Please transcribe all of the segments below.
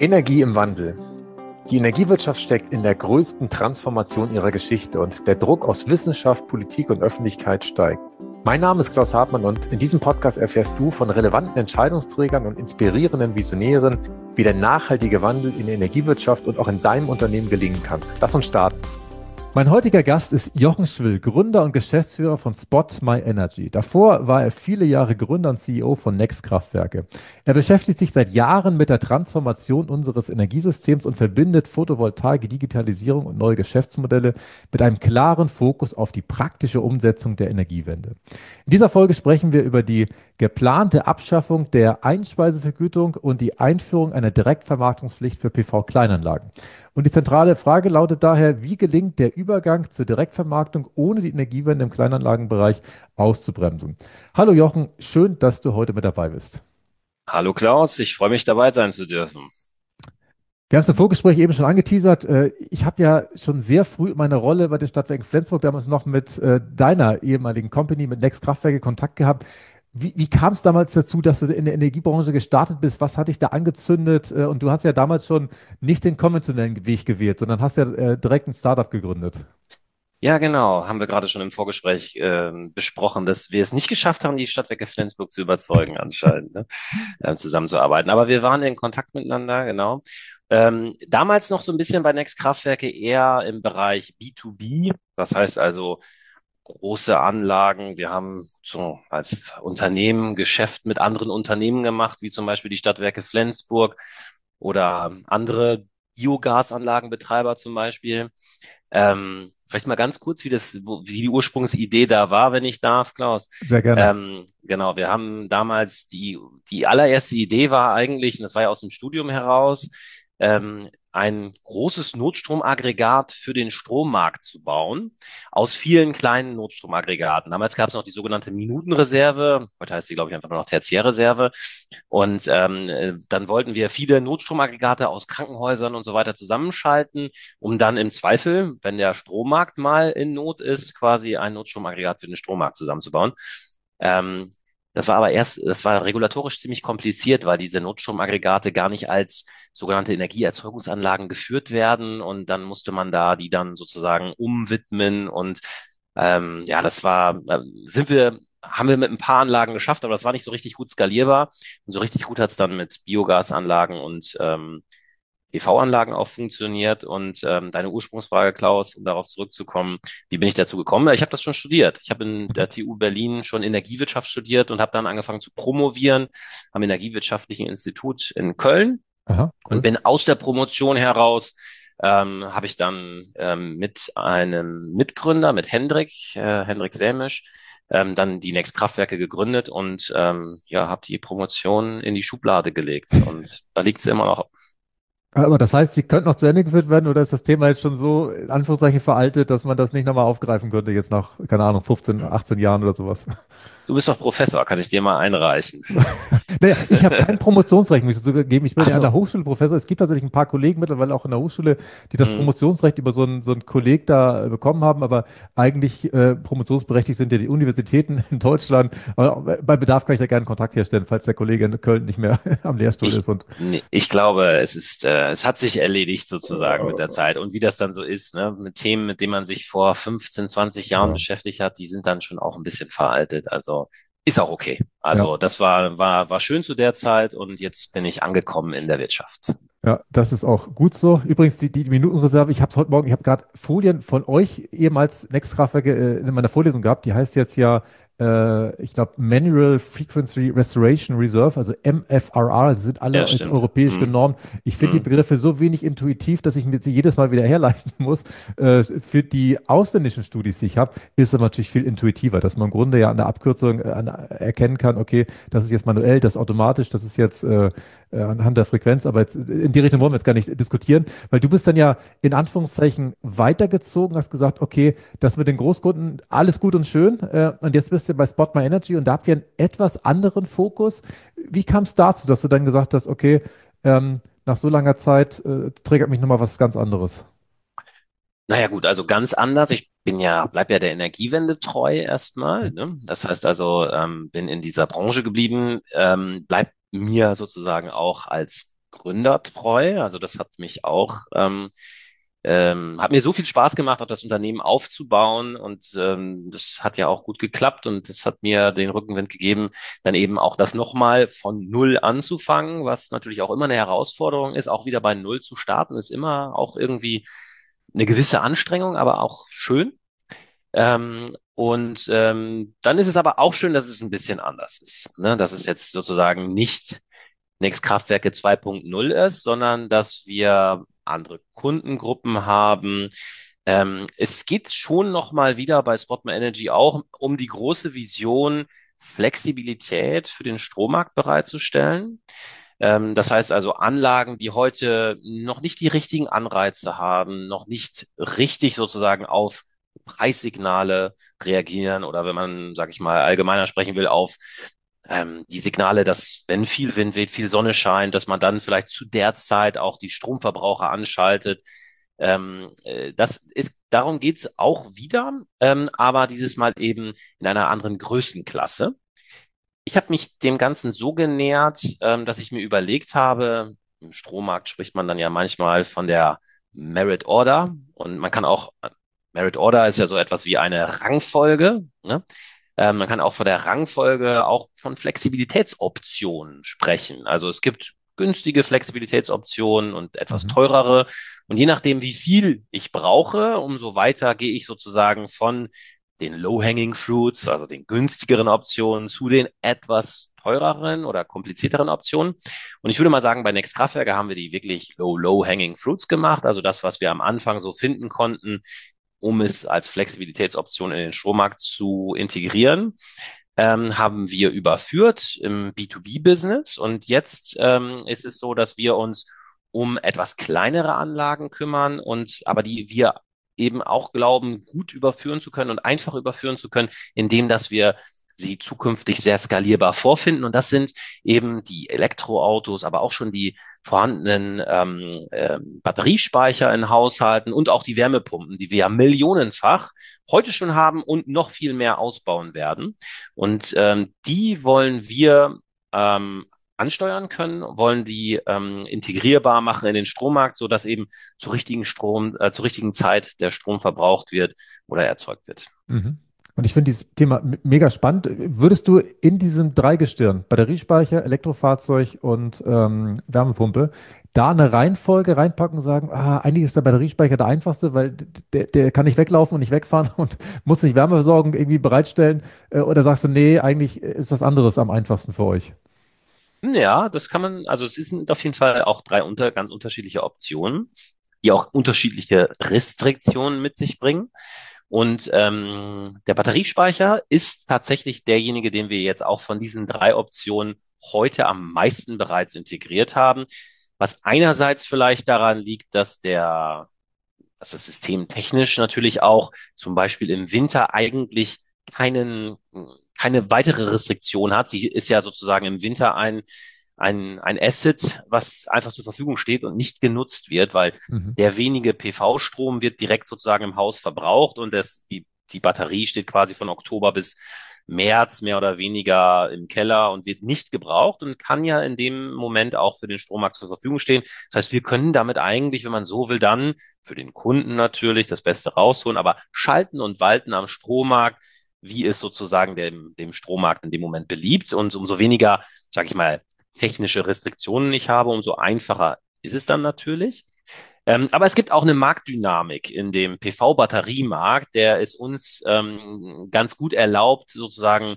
Energie im Wandel. Die Energiewirtschaft steckt in der größten Transformation ihrer Geschichte und der Druck aus Wissenschaft, Politik und Öffentlichkeit steigt. Mein Name ist Klaus Hartmann und in diesem Podcast erfährst du von relevanten Entscheidungsträgern und inspirierenden Visionären, wie der nachhaltige Wandel in der Energiewirtschaft und auch in deinem Unternehmen gelingen kann. Lass uns starten. Mein heutiger Gast ist Jochen Schwill, Gründer und Geschäftsführer von Spot My Energy. Davor war er viele Jahre Gründer und CEO von Next Kraftwerke. Er beschäftigt sich seit Jahren mit der Transformation unseres Energiesystems und verbindet Photovoltaik, Digitalisierung und neue Geschäftsmodelle mit einem klaren Fokus auf die praktische Umsetzung der Energiewende. In dieser Folge sprechen wir über die geplante Abschaffung der Einspeisevergütung und die Einführung einer Direktvermarktungspflicht für PV-Kleinanlagen. Und die zentrale Frage lautet daher, wie gelingt der Übergang zur Direktvermarktung, ohne die Energiewende im Kleinanlagenbereich auszubremsen? Hallo Jochen, schön, dass du heute mit dabei bist. Hallo Klaus, ich freue mich dabei sein zu dürfen. Wir haben es im Vorgespräch eben schon angeteasert. Ich habe ja schon sehr früh in meiner Rolle bei den Stadtwerken Flensburg damals noch mit deiner ehemaligen Company, mit Next Kraftwerke, Kontakt gehabt. Wie kam es damals dazu, dass du in der Energiebranche gestartet bist? Was hat dich da angezündet? Und du hast ja damals schon nicht den konventionellen Weg gewählt, sondern hast ja direkt ein Startup gegründet. Ja, genau, haben wir gerade schon im Vorgespräch besprochen, dass wir es nicht geschafft haben, die Stadtwerke Flensburg zu überzeugen, anscheinend, ne, zusammenzuarbeiten. Aber wir waren in Kontakt miteinander, genau. Damals noch so ein bisschen bei Next Kraftwerke eher im Bereich B2B, das heißt also große Anlagen. Wir haben so als Unternehmen Geschäft mit anderen Unternehmen gemacht, wie zum Beispiel die Stadtwerke Flensburg oder andere Biogasanlagenbetreiber zum Beispiel. Vielleicht mal ganz kurz, wie die Ursprungsidee da war, wenn ich darf, Klaus. Sehr gerne. Genau, wir haben damals die allererste Idee war eigentlich, und das war ja aus dem Studium heraus, ein großes Notstromaggregat für den Strommarkt zu bauen, aus vielen kleinen Notstromaggregaten. Damals gab es noch die sogenannte Minutenreserve, heute heißt sie, glaube ich, einfach nur noch Tertiärreserve. Und dann wollten wir viele Notstromaggregate aus Krankenhäusern und so weiter zusammenschalten, um dann im Zweifel, wenn der Strommarkt mal in Not ist, quasi ein Notstromaggregat für den Strommarkt zusammenzubauen. Ähm, das war regulatorisch ziemlich kompliziert, weil diese Notstromaggregate gar nicht als sogenannte Energieerzeugungsanlagen geführt werden und dann musste man da die dann sozusagen umwidmen und ja, haben wir mit ein paar Anlagen geschafft, aber das war nicht so richtig gut skalierbar und so richtig gut hat es dann mit Biogasanlagen und PV-Anlagen auch funktioniert. Und deine Ursprungsfrage, Klaus, um darauf zurückzukommen, wie bin ich dazu gekommen? Ich habe das schon studiert. Ich habe in der TU Berlin schon Energiewirtschaft studiert und habe dann angefangen zu promovieren am Energiewirtschaftlichen Institut in Köln Aha, und cool. bin aus der Promotion heraus habe ich dann mit einem Mitgründer, mit Hendrik Sämisch, dann die Next Kraftwerke gegründet und ja, habe die Promotion in die Schublade gelegt und da liegt sie immer noch. Aber das heißt, sie könnten noch zu Ende geführt werden oder ist das Thema jetzt schon so, in Anführungszeichen, veraltet, dass man das nicht nochmal aufgreifen könnte, jetzt nach, keine Ahnung, 15, 18 Jahren oder sowas? Du bist doch Professor, kann ich dir mal einreichen? Naja, ich habe kein Promotionsrecht, muss ich zugeben. Ich bin Ach ja an der so. Hochschule Professor. Es gibt tatsächlich ein paar Kollegen mittlerweile auch in der Hochschule, die das Hm. Promotionsrecht über so einen Kolleg da bekommen haben, aber eigentlich promotionsberechtigt sind ja die Universitäten in Deutschland. Aber auch bei Bedarf kann ich da gerne Kontakt herstellen, falls der Kollege in Köln nicht mehr am Lehrstuhl ist. Und Nee, ich glaube, es hat sich erledigt sozusagen mit der Zeit. Und wie das dann so ist, ne, mit Themen, mit denen man sich vor 15, 20 Jahren ja, beschäftigt hat, die sind dann schon auch ein bisschen veraltet. Also ist auch okay. ja. Also das war schön zu der Zeit und jetzt bin ich angekommen in der Wirtschaft. Ja, das ist auch gut so. Übrigens, die Minutenreserve, ich habe es heute Morgen, ich habe gerade Folien von euch, ehemals Nextkraftwerke, in meiner Vorlesung gehabt. Die heißt jetzt ja, ich glaube, Manual Frequency Restoration Reserve, also MFRR, sind alle Ja, als stimmt. europäisch Hm, genormt. Ich finde die hm. Begriffe so wenig intuitiv, dass ich mir sie jedes Mal wieder herleiten muss. Für die ausländischen Studis, die ich habe, ist es aber natürlich viel intuitiver, dass man im Grunde ja an der Abkürzung erkennen kann, okay, das ist jetzt manuell, das ist automatisch, das ist jetzt anhand der Frequenz, aber jetzt, in die Richtung wollen wir jetzt gar nicht diskutieren, weil du bist dann ja in Anführungszeichen weitergezogen, hast gesagt, okay, das mit den Großkunden, alles gut und schön, und jetzt bist du bei Spot My Energy und da habt ihr einen etwas anderen Fokus. Wie kam es dazu, dass du dann gesagt hast, okay, nach so langer Zeit triggert mich nochmal was ganz anderes? Naja gut, also ganz anders. Bleib ja der Energiewende treu erstmal. Ne? Das heißt also, bin in dieser Branche geblieben, bleib mir sozusagen auch als gründertreu. Also das hat mich auch hat mir so viel Spaß gemacht, auch das Unternehmen aufzubauen und das hat ja auch gut geklappt und das hat mir den Rückenwind gegeben, dann eben auch das nochmal von Null anzufangen, was natürlich auch immer eine Herausforderung ist. Auch wieder bei Null zu starten, ist immer auch irgendwie eine gewisse Anstrengung, aber auch schön. Dann ist es aber auch schön, dass es ein bisschen anders ist. Ne? Dass es jetzt sozusagen nicht Next Kraftwerke 2.0 ist, sondern dass wir andere Kundengruppen haben. Es geht schon nochmal wieder bei Spotman Energy auch um die große Vision, Flexibilität für den Strommarkt bereitzustellen. Das heißt also Anlagen, die heute noch nicht die richtigen Anreize haben, noch nicht richtig sozusagen auf Preissignale reagieren oder wenn man, sag ich mal, allgemeiner sprechen will, auf die Signale, dass wenn viel Wind weht, viel Sonne scheint, dass man dann vielleicht zu der Zeit auch die Stromverbraucher anschaltet. Darum geht's auch wieder, aber dieses Mal eben in einer anderen Größenklasse. Ich habe mich dem Ganzen so genähert, dass ich mir überlegt habe, im Strommarkt spricht man dann ja manchmal von der Merit Order und man kann auch, Merit Order ist ja so etwas wie eine Rangfolge, ne? Man kann auch von der Rangfolge auch von Flexibilitätsoptionen sprechen. Also es gibt günstige Flexibilitätsoptionen und etwas Mhm. teurere. Und je nachdem, wie viel ich brauche, umso weiter gehe ich sozusagen von den Low-Hanging Fruits, also den günstigeren Optionen, zu den etwas teureren oder komplizierteren Optionen. Und ich würde mal sagen, bei Next Kraftwerke haben wir die wirklich Low-Hanging Fruits gemacht, also das, was wir am Anfang so finden konnten, um es als Flexibilitätsoption in den Strommarkt zu integrieren, haben wir überführt im B2B-Business. Und jetzt ist es so, dass wir uns um etwas kleinere Anlagen kümmern und aber die wir eben auch glauben, gut überführen zu können und einfach überführen zu können, indem dass wir sie zukünftig sehr skalierbar vorfinden. Und das sind eben die Elektroautos, aber auch schon die vorhandenen Batteriespeicher in Haushalten und auch die Wärmepumpen, die wir ja millionenfach heute schon haben und noch viel mehr ausbauen werden. Und die wollen wir ansteuern können, wollen die integrierbar machen in den Strommarkt, so dass eben zur richtigen Zeit der Strom verbraucht wird oder erzeugt wird. Mhm. Und ich finde dieses Thema mega spannend. Würdest du in diesem Dreigestirn, Batteriespeicher, Elektrofahrzeug und Wärmepumpe, da eine Reihenfolge reinpacken und sagen, eigentlich ist der Batteriespeicher der einfachste, weil der kann nicht weglaufen und nicht wegfahren und muss nicht Wärmeversorgung irgendwie bereitstellen? Oder sagst du, nee, eigentlich ist was anderes am einfachsten für euch? Ja, das kann man, also es sind auf jeden Fall auch ganz unterschiedliche Optionen, die auch unterschiedliche Restriktionen mit sich bringen. Und der Batteriespeicher ist tatsächlich derjenige, den wir jetzt auch von diesen drei Optionen heute am meisten bereits integriert haben. Was einerseits vielleicht daran liegt, dass das System technisch natürlich auch zum Beispiel im Winter eigentlich keine weitere Restriktion hat. Sie ist ja sozusagen im Winter ein Asset, was einfach zur Verfügung steht und nicht genutzt wird, weil Mhm. der wenige PV-Strom wird direkt sozusagen im Haus verbraucht und die Batterie steht quasi von Oktober bis März mehr oder weniger im Keller und wird nicht gebraucht und kann ja in dem Moment auch für den Strommarkt zur Verfügung stehen. Das heißt, wir können damit eigentlich, wenn man so will, dann für den Kunden natürlich das Beste rausholen, aber schalten und walten am Strommarkt, wie es sozusagen dem Strommarkt in dem Moment beliebt. Und umso weniger, sage ich mal, technische Restriktionen ich habe, umso einfacher ist es dann natürlich. Aber es gibt auch eine Marktdynamik in dem PV-Batteriemarkt, der es uns ganz gut erlaubt, sozusagen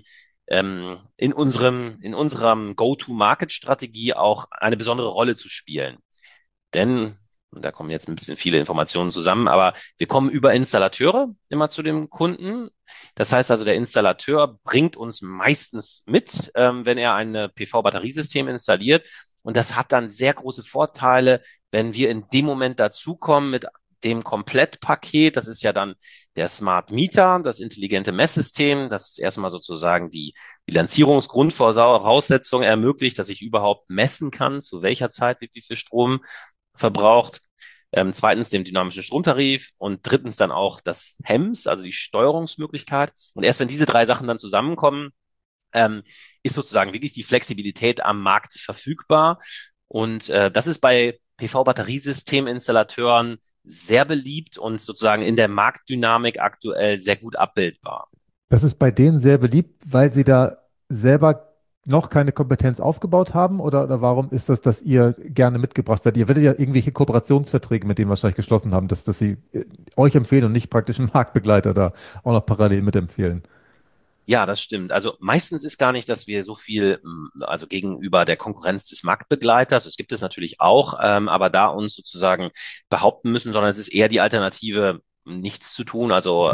in unserem Go-to-Market-Strategie auch eine besondere Rolle zu spielen. Denn, und da kommen jetzt ein bisschen viele Informationen zusammen, aber wir kommen über Installateure immer zu dem Kunden. Das heißt also, der Installateur bringt uns meistens mit, wenn er ein PV-Batteriesystem installiert. Und das hat dann sehr große Vorteile, wenn wir in dem Moment dazukommen mit dem Komplettpaket. Das ist ja dann der Smart Meter, das intelligente Messsystem. Das ist erstmal sozusagen die Bilanzierungsgrundvoraussetzung ermöglicht, dass ich überhaupt messen kann, zu welcher Zeit wird wie viel Strom verbraucht. Zweitens dem dynamischen Stromtarif und drittens dann auch das HEMS, also die Steuerungsmöglichkeit. Und erst wenn diese drei Sachen dann zusammenkommen, ist sozusagen wirklich die Flexibilität am Markt verfügbar. Und das ist bei PV-Batteriesysteminstallateuren sehr beliebt und sozusagen in der Marktdynamik aktuell sehr gut abbildbar. Das ist bei denen sehr beliebt, weil sie da selber noch keine Kompetenz aufgebaut haben oder warum ist das, dass ihr gerne mitgebracht werdet? Ihr werdet ja irgendwelche Kooperationsverträge mit denen wahrscheinlich geschlossen haben, dass sie euch empfehlen und nicht praktisch einen Marktbegleiter da auch noch parallel mitempfehlen. Ja, das stimmt. Also meistens ist gar nicht, dass wir so viel, also gegenüber der Konkurrenz des Marktbegleiters, das gibt es natürlich auch, aber da uns sozusagen behaupten müssen, sondern es ist eher die Alternative, nichts zu tun, also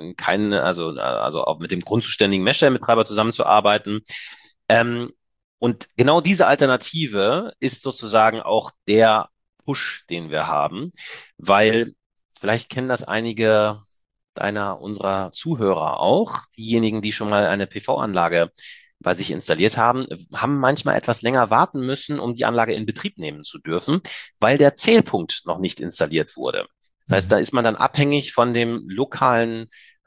also auch mit dem grundzuständigen Messstellenbetreiber zusammenzuarbeiten. Ähm, und genau diese Alternative ist sozusagen auch der Push, den wir haben, weil vielleicht kennen das einige unserer Zuhörer auch. Diejenigen, die schon mal eine PV-Anlage bei sich installiert haben, haben manchmal etwas länger warten müssen, um die Anlage in Betrieb nehmen zu dürfen, weil der Zählpunkt noch nicht installiert wurde. Das heißt, da Mhm. ist man dann abhängig von dem lokalen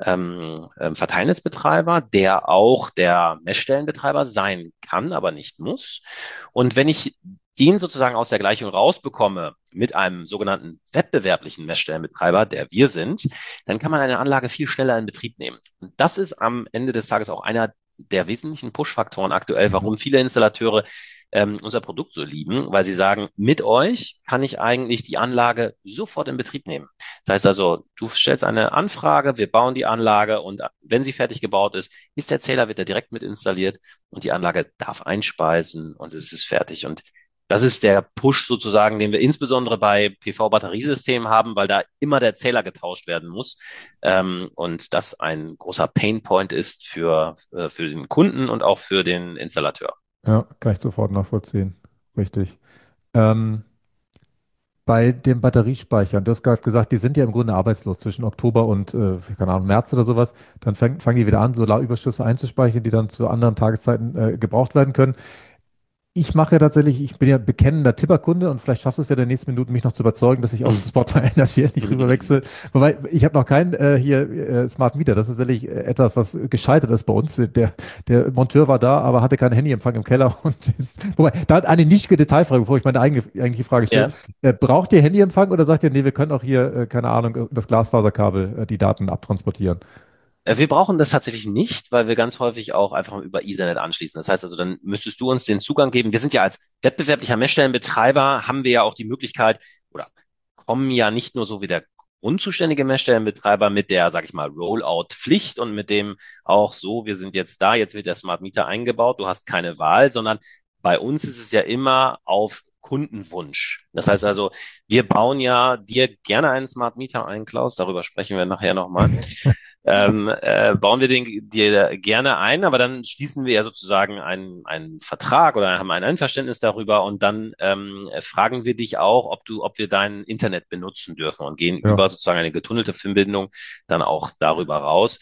Verteilnetzbetreiber, der auch der Messstellenbetreiber sein kann, aber nicht muss. Und wenn ich den sozusagen aus der Gleichung rausbekomme mit einem sogenannten wettbewerblichen Messstellenbetreiber, der wir sind, dann kann man eine Anlage viel schneller in Betrieb nehmen. Und das ist am Ende des Tages auch einer der wesentlichen Push-Faktoren aktuell, Mhm. warum viele Installateure unser Produkt so lieben, weil sie sagen, mit euch kann ich eigentlich die Anlage sofort in Betrieb nehmen. Das heißt also, du stellst eine Anfrage, wir bauen die Anlage und wenn sie fertig gebaut ist der Zähler, wird er direkt mit installiert und die Anlage darf einspeisen und es ist fertig. Und das ist der Push sozusagen, den wir insbesondere bei PV-Batteriesystemen haben, weil da immer der Zähler getauscht werden muss. Und das ein großer Painpoint ist für den Kunden und auch für den Installateur. Ja, kann ich sofort nachvollziehen. Richtig. Ähm, Bei den Batteriespeichern, du hast gerade gesagt, die sind ja im Grunde arbeitslos zwischen Oktober und, keine Ahnung, März oder sowas. Dann fangen die wieder an, Solarüberschüsse einzuspeichern, die dann zu anderen Tageszeiten gebraucht werden können. Ich mache ja tatsächlich, ich bin ja bekennender Tipperkunde und vielleicht schaffst du es ja in den nächsten Minuten, mich noch zu überzeugen, dass ich auf Spot Energy nicht rüberwechsle. Wobei, ich habe noch keinen hier Smart Meter. Das ist tatsächlich etwas, was gescheitert ist bei uns. Der Monteur war da, aber hatte keinen Handyempfang im Keller. Wobei, da eine nischige Detailfrage, bevor ich meine eigentliche Frage stelle. Ja. Braucht ihr Handyempfang oder sagt ihr, nee, wir können auch hier, keine Ahnung, über das Glasfaserkabel die Daten abtransportieren? Wir brauchen das tatsächlich nicht, weil wir ganz häufig auch einfach über Ethernet anschließen. Das heißt also, dann müsstest du uns den Zugang geben. Wir sind ja als wettbewerblicher Messstellenbetreiber, haben wir ja auch die Möglichkeit oder kommen ja nicht nur so wie der unzuständige Messstellenbetreiber mit der, sag ich mal, Rollout-Pflicht und mit dem auch so, wir sind jetzt da, jetzt wird der Smart Meter eingebaut, du hast keine Wahl, sondern bei uns ist es ja immer auf Kundenwunsch. Das heißt also, wir bauen ja dir gerne einen Smart Meter ein, Klaus, darüber sprechen wir nachher nochmal. Bauen wir den dir gerne ein, aber dann schließen wir ja sozusagen einen Vertrag oder haben ein Einverständnis darüber und dann fragen wir dich auch, ob wir dein Internet benutzen dürfen und gehen Ja. über sozusagen eine getunnelte Verbindung dann auch darüber raus.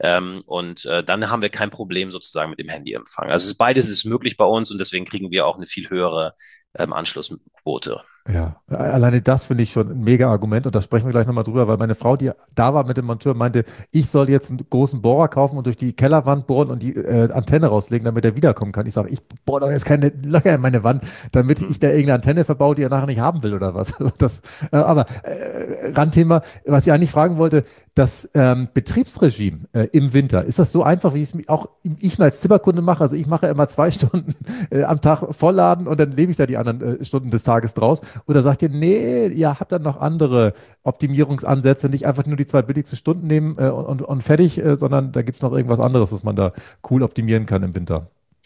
Dann haben wir kein Problem sozusagen mit dem Handyempfang. Also beides ist möglich bei uns und deswegen kriegen wir auch eine viel höhere Anschlussquote. Ja, alleine das finde ich schon ein mega Argument und da sprechen wir gleich nochmal drüber, weil meine Frau, die da war mit dem Monteur, meinte, ich soll jetzt einen großen Bohrer kaufen und durch die Kellerwand bohren und die Antenne rauslegen, damit er wiederkommen kann. Ich sage, ich bohre doch jetzt keine Löcher in meine Wand, damit Hm. ich da irgendeine Antenne verbaue, die er nachher nicht haben will oder was. Also aber Randthema, was ich eigentlich fragen wollte, das Betriebsregime im Winter, ist das so einfach, wie ich mir als Tipperkunde mache? Also ich mache immer 2 Stunden am Tag vollladen und dann lebe ich da die anderen Stunden des Tages draus. Oder sagt ihr, nee, ihr habt dann noch andere Optimierungsansätze, nicht einfach nur die 2 billigsten Stunden nehmen und fertig, sondern da gibt es noch irgendwas anderes, was man da cool optimieren kann im Winter.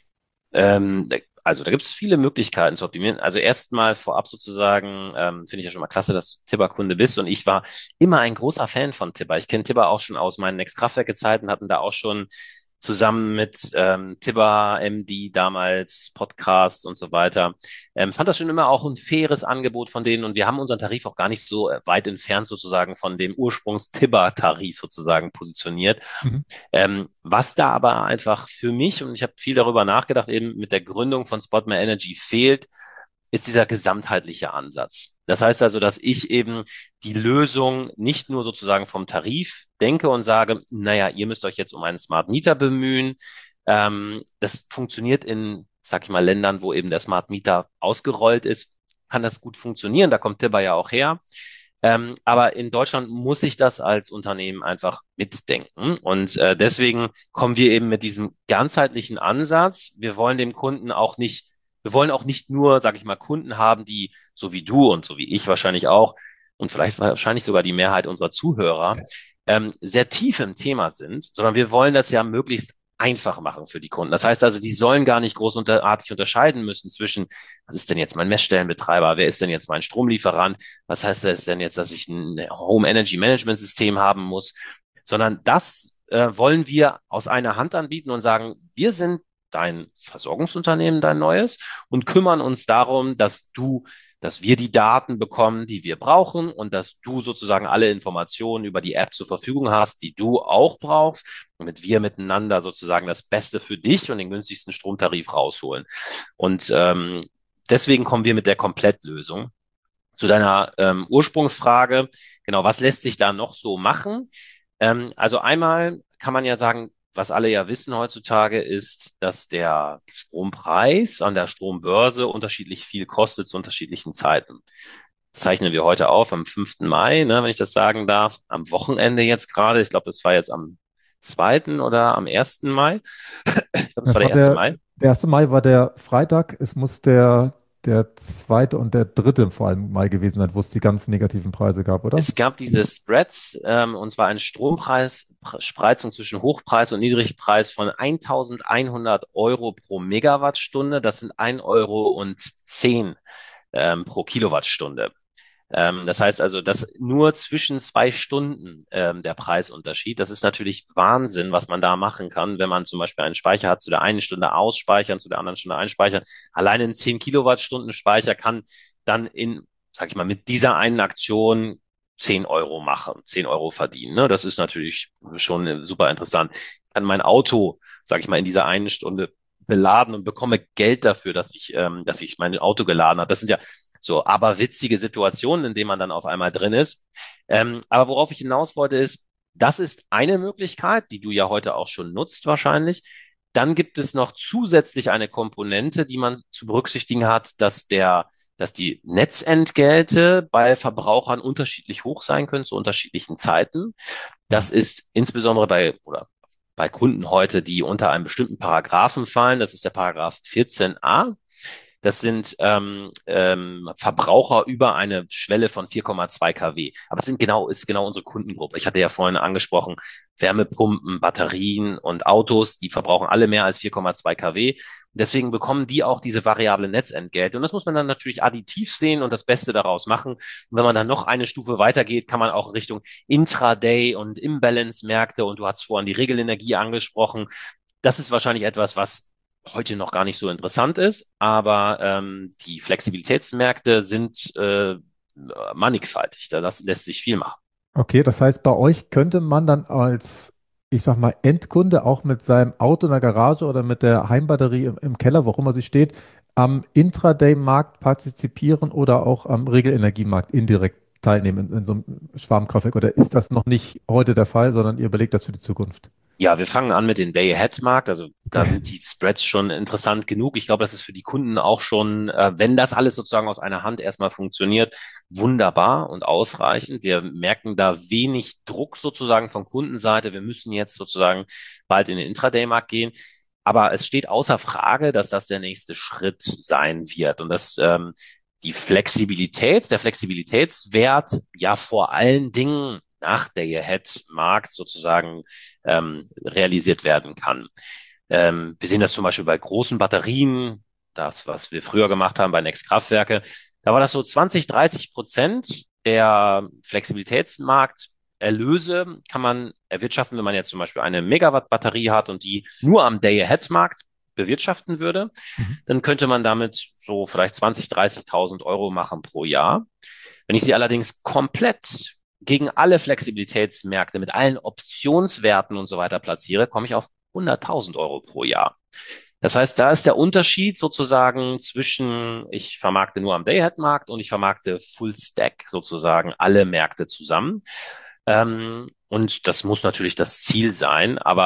Also da gibt es viele Möglichkeiten zu optimieren. Also erstmal vorab sozusagen finde ich ja schon mal klasse, dass du Tibber-Kunde bist und ich war immer ein großer Fan von Tibber. Ich kenne Tibber auch schon aus meinen Next-Kraftwerke-Zeiten, hatten da auch schon zusammen mit Tibber, MD damals, Podcasts und so weiter. Fand das schon immer auch ein faires Angebot von denen und wir haben unseren Tarif auch gar nicht so weit entfernt sozusagen von dem Ursprungs-Tibber-Tarif sozusagen positioniert. Mhm. Was da aber einfach für mich, und ich habe viel darüber nachgedacht, eben mit der Gründung von Spot My Energy fehlt, ist dieser gesamtheitliche Ansatz. Das heißt also, dass ich eben die Lösung nicht nur sozusagen vom Tarif denke und sage, naja, ihr müsst euch jetzt um einen Smart Meter bemühen. Das funktioniert in sag ich mal, Ländern, wo eben der Smart Meter ausgerollt ist, kann das gut funktionieren. Da kommt Tibber ja auch her. Aber in Deutschland muss ich das als Unternehmen einfach mitdenken. Und deswegen kommen wir eben mit diesem ganzheitlichen Ansatz. Wir wollen auch nicht nur, sage ich mal, Kunden haben, die so wie du und so wie ich wahrscheinlich auch und vielleicht wahrscheinlich sogar die Mehrheit unserer Zuhörer sehr tief im Thema sind, sondern wir wollen das ja möglichst einfach machen für die Kunden. Das heißt also, die sollen gar nicht großartig unterscheiden müssen zwischen, was ist denn jetzt mein Messstellenbetreiber, wer ist denn jetzt mein Stromlieferant, was heißt das denn jetzt, dass ich ein Home Energy Management System haben muss, sondern das wollen wir aus einer Hand anbieten und sagen, wir sind dein Versorgungsunternehmen, dein neues, und kümmern uns darum, dass wir die Daten bekommen, die wir brauchen und dass du sozusagen alle Informationen über die App zur Verfügung hast, die du auch brauchst, damit wir miteinander sozusagen das Beste für dich und den günstigsten Stromtarif rausholen. Und deswegen kommen wir mit der Komplettlösung. Zu deiner Ursprungsfrage, genau, was lässt sich da noch so machen? Also einmal kann man ja sagen, was alle ja wissen heutzutage ist, dass der Strompreis an der Strombörse unterschiedlich viel kostet zu unterschiedlichen Zeiten. Das zeichnen wir heute auf am 5. Mai, ne, wenn ich das sagen darf, am Wochenende jetzt gerade. Ich glaube, das war jetzt am 2. oder am 1. Mai. Ich glaube, das war Das der war 1. Mai. der 1. Mai war der Freitag. Es muss der 2. und der 3. vor allem Mai gewesen sein, wo es die ganz negativen Preise gab, oder? Es gab diese Spreads, und zwar eine Spreizung zwischen Hochpreis und Niedrigpreis von 1.100 € pro Megawattstunde. Das sind 1,10 € pro Kilowattstunde. Das heißt also, dass nur zwischen 2 Stunden der Preisunterschied. Das ist natürlich Wahnsinn, was man da machen kann, wenn man zum Beispiel einen Speicher hat, zu der einen Stunde ausspeichern, zu der anderen Stunde einspeichern. Alleine ein 10 Kilowattstunden Speicher kann dann sag ich mal, mit dieser einen Aktion 10 € machen, 10 € verdienen. Ne? Das ist natürlich schon super interessant. Ich kann mein Auto, sag ich mal, in dieser einen Stunde beladen und bekomme Geld dafür, dass ich mein Auto geladen habe. Das sind ja so aberwitzige Situationen, in denen man dann auf einmal drin ist. Aber worauf ich hinaus wollte, ist, das ist eine Möglichkeit, die du ja heute auch schon nutzt wahrscheinlich. Dann gibt es noch zusätzlich eine Komponente, die man zu berücksichtigen hat, dass die Netzentgelte bei Verbrauchern unterschiedlich hoch sein können zu unterschiedlichen Zeiten. Das ist insbesondere bei Kunden heute, die unter einem bestimmten Paragraphen fallen. Das ist der Paragraph 14a. Das sind Verbraucher über eine Schwelle von 4,2 kW. Aber ist genau unsere Kundengruppe. Ich hatte ja vorhin angesprochen, Wärmepumpen, Batterien und Autos, die verbrauchen alle mehr als 4,2 kW. Und deswegen bekommen die auch diese variable Netzentgelte. Und das muss man dann natürlich additiv sehen und das Beste daraus machen. Und wenn man dann noch eine Stufe weitergeht, kann man auch Richtung Intraday und Imbalance-Märkte, und du hast vorhin die Regelenergie angesprochen. Das ist wahrscheinlich etwas, was heute noch gar nicht so interessant ist, aber die Flexibilitätsmärkte sind mannigfaltig. Das lässt sich viel machen. Okay, das heißt, bei euch könnte man dann als, ich sag mal, Endkunde auch mit seinem Auto in der Garage oder mit der Heimbatterie im Keller, wo auch immer sie steht, am Intraday-Markt partizipieren oder auch am Regelenergiemarkt indirekt teilnehmen in so einem Schwarmkraftwerk? Oder ist das noch nicht heute der Fall, sondern ihr überlegt das für die Zukunft? Ja, wir fangen an mit dem Day-Ahead-Markt. Also da Okay. sind die Spreads schon interessant genug. Ich glaube, das ist für die Kunden auch schon, wenn das alles sozusagen aus einer Hand erstmal funktioniert, wunderbar und ausreichend. Wir merken da wenig Druck sozusagen von Kundenseite. Wir müssen jetzt sozusagen bald in den Intraday-Markt gehen. Aber es steht außer Frage, dass das der nächste Schritt sein wird. Und der Flexibilitätswert ja vor allen Dingen nach Day-Ahead-Markt sozusagen realisiert werden kann. Wir sehen das zum Beispiel bei großen Batterien, das, was wir früher gemacht haben bei Next-Kraftwerke. Da war das so 20-30% der Flexibilitätsmarkterlöse kann man erwirtschaften, wenn man jetzt zum Beispiel eine Megawatt-Batterie hat und die nur am Day-Ahead-Markt bewirtschaften würde. Mhm. Dann könnte man damit so vielleicht 20.000, 30.000 € machen pro Jahr. Wenn ich sie allerdings komplett gegen alle Flexibilitätsmärkte mit allen Optionswerten und so weiter platziere, komme ich auf 100.000 € pro Jahr. Das heißt, da ist der Unterschied sozusagen zwischen, ich vermarkte nur am Day-Ahead-Markt und ich vermarkte Full Stack sozusagen alle Märkte zusammen. Und das muss natürlich das Ziel sein, aber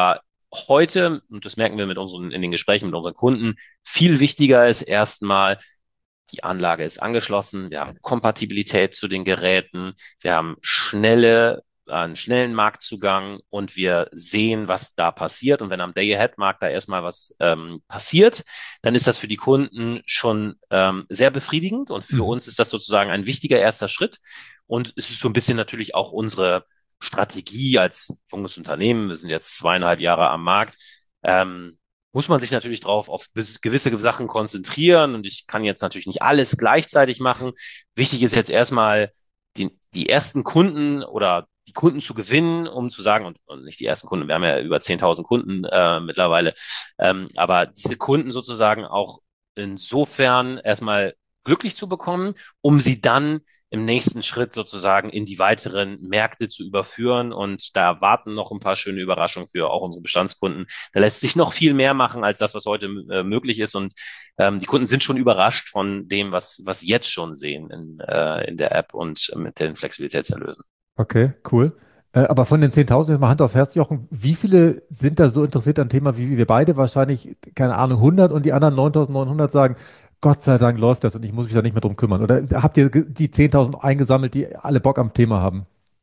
heute, und das merken wir in den Gesprächen mit unseren Kunden, viel wichtiger ist erstmal, die Anlage ist angeschlossen, wir haben Kompatibilität zu den Geräten, wir haben einen schnellen Marktzugang und wir sehen, was da passiert. Und wenn am Day-Ahead-Markt da erstmal was passiert, dann ist das für die Kunden schon sehr befriedigend und für Mhm. uns ist das sozusagen ein wichtiger erster Schritt. Und es ist so ein bisschen natürlich auch unsere Strategie als junges Unternehmen. Wir sind jetzt 2,5 Jahre am Markt. Ähm, Muss man sich natürlich drauf auf gewisse Sachen konzentrieren und ich kann jetzt natürlich nicht alles gleichzeitig machen. Wichtig ist jetzt erstmal die ersten Kunden oder die Kunden zu gewinnen, um zu sagen, und nicht die ersten Kunden, wir haben ja über 10.000 Kunden mittlerweile, aber diese Kunden sozusagen auch insofern erstmal glücklich zu bekommen, um sie dann im nächsten Schritt sozusagen in die weiteren Märkte zu überführen. Und da erwarten noch ein paar schöne Überraschungen für auch unsere Bestandskunden. Da lässt sich noch viel mehr machen als das, was heute möglich ist. Und die Kunden sind schon überrascht von dem, was sie jetzt schon sehen in der App und mit den Flexibilitätserlösen. Okay, cool. Aber von den 10.000 jetzt mal Hand aufs Herz, Jochen, wie viele sind da so interessiert an Thema wie wir beide? Wahrscheinlich, keine Ahnung, 100 und die anderen 9.900 sagen, Gott sei Dank läuft das und ich muss mich da nicht mehr drum kümmern. Oder habt ihr die 10.000 eingesammelt, die alle Bock am Thema haben?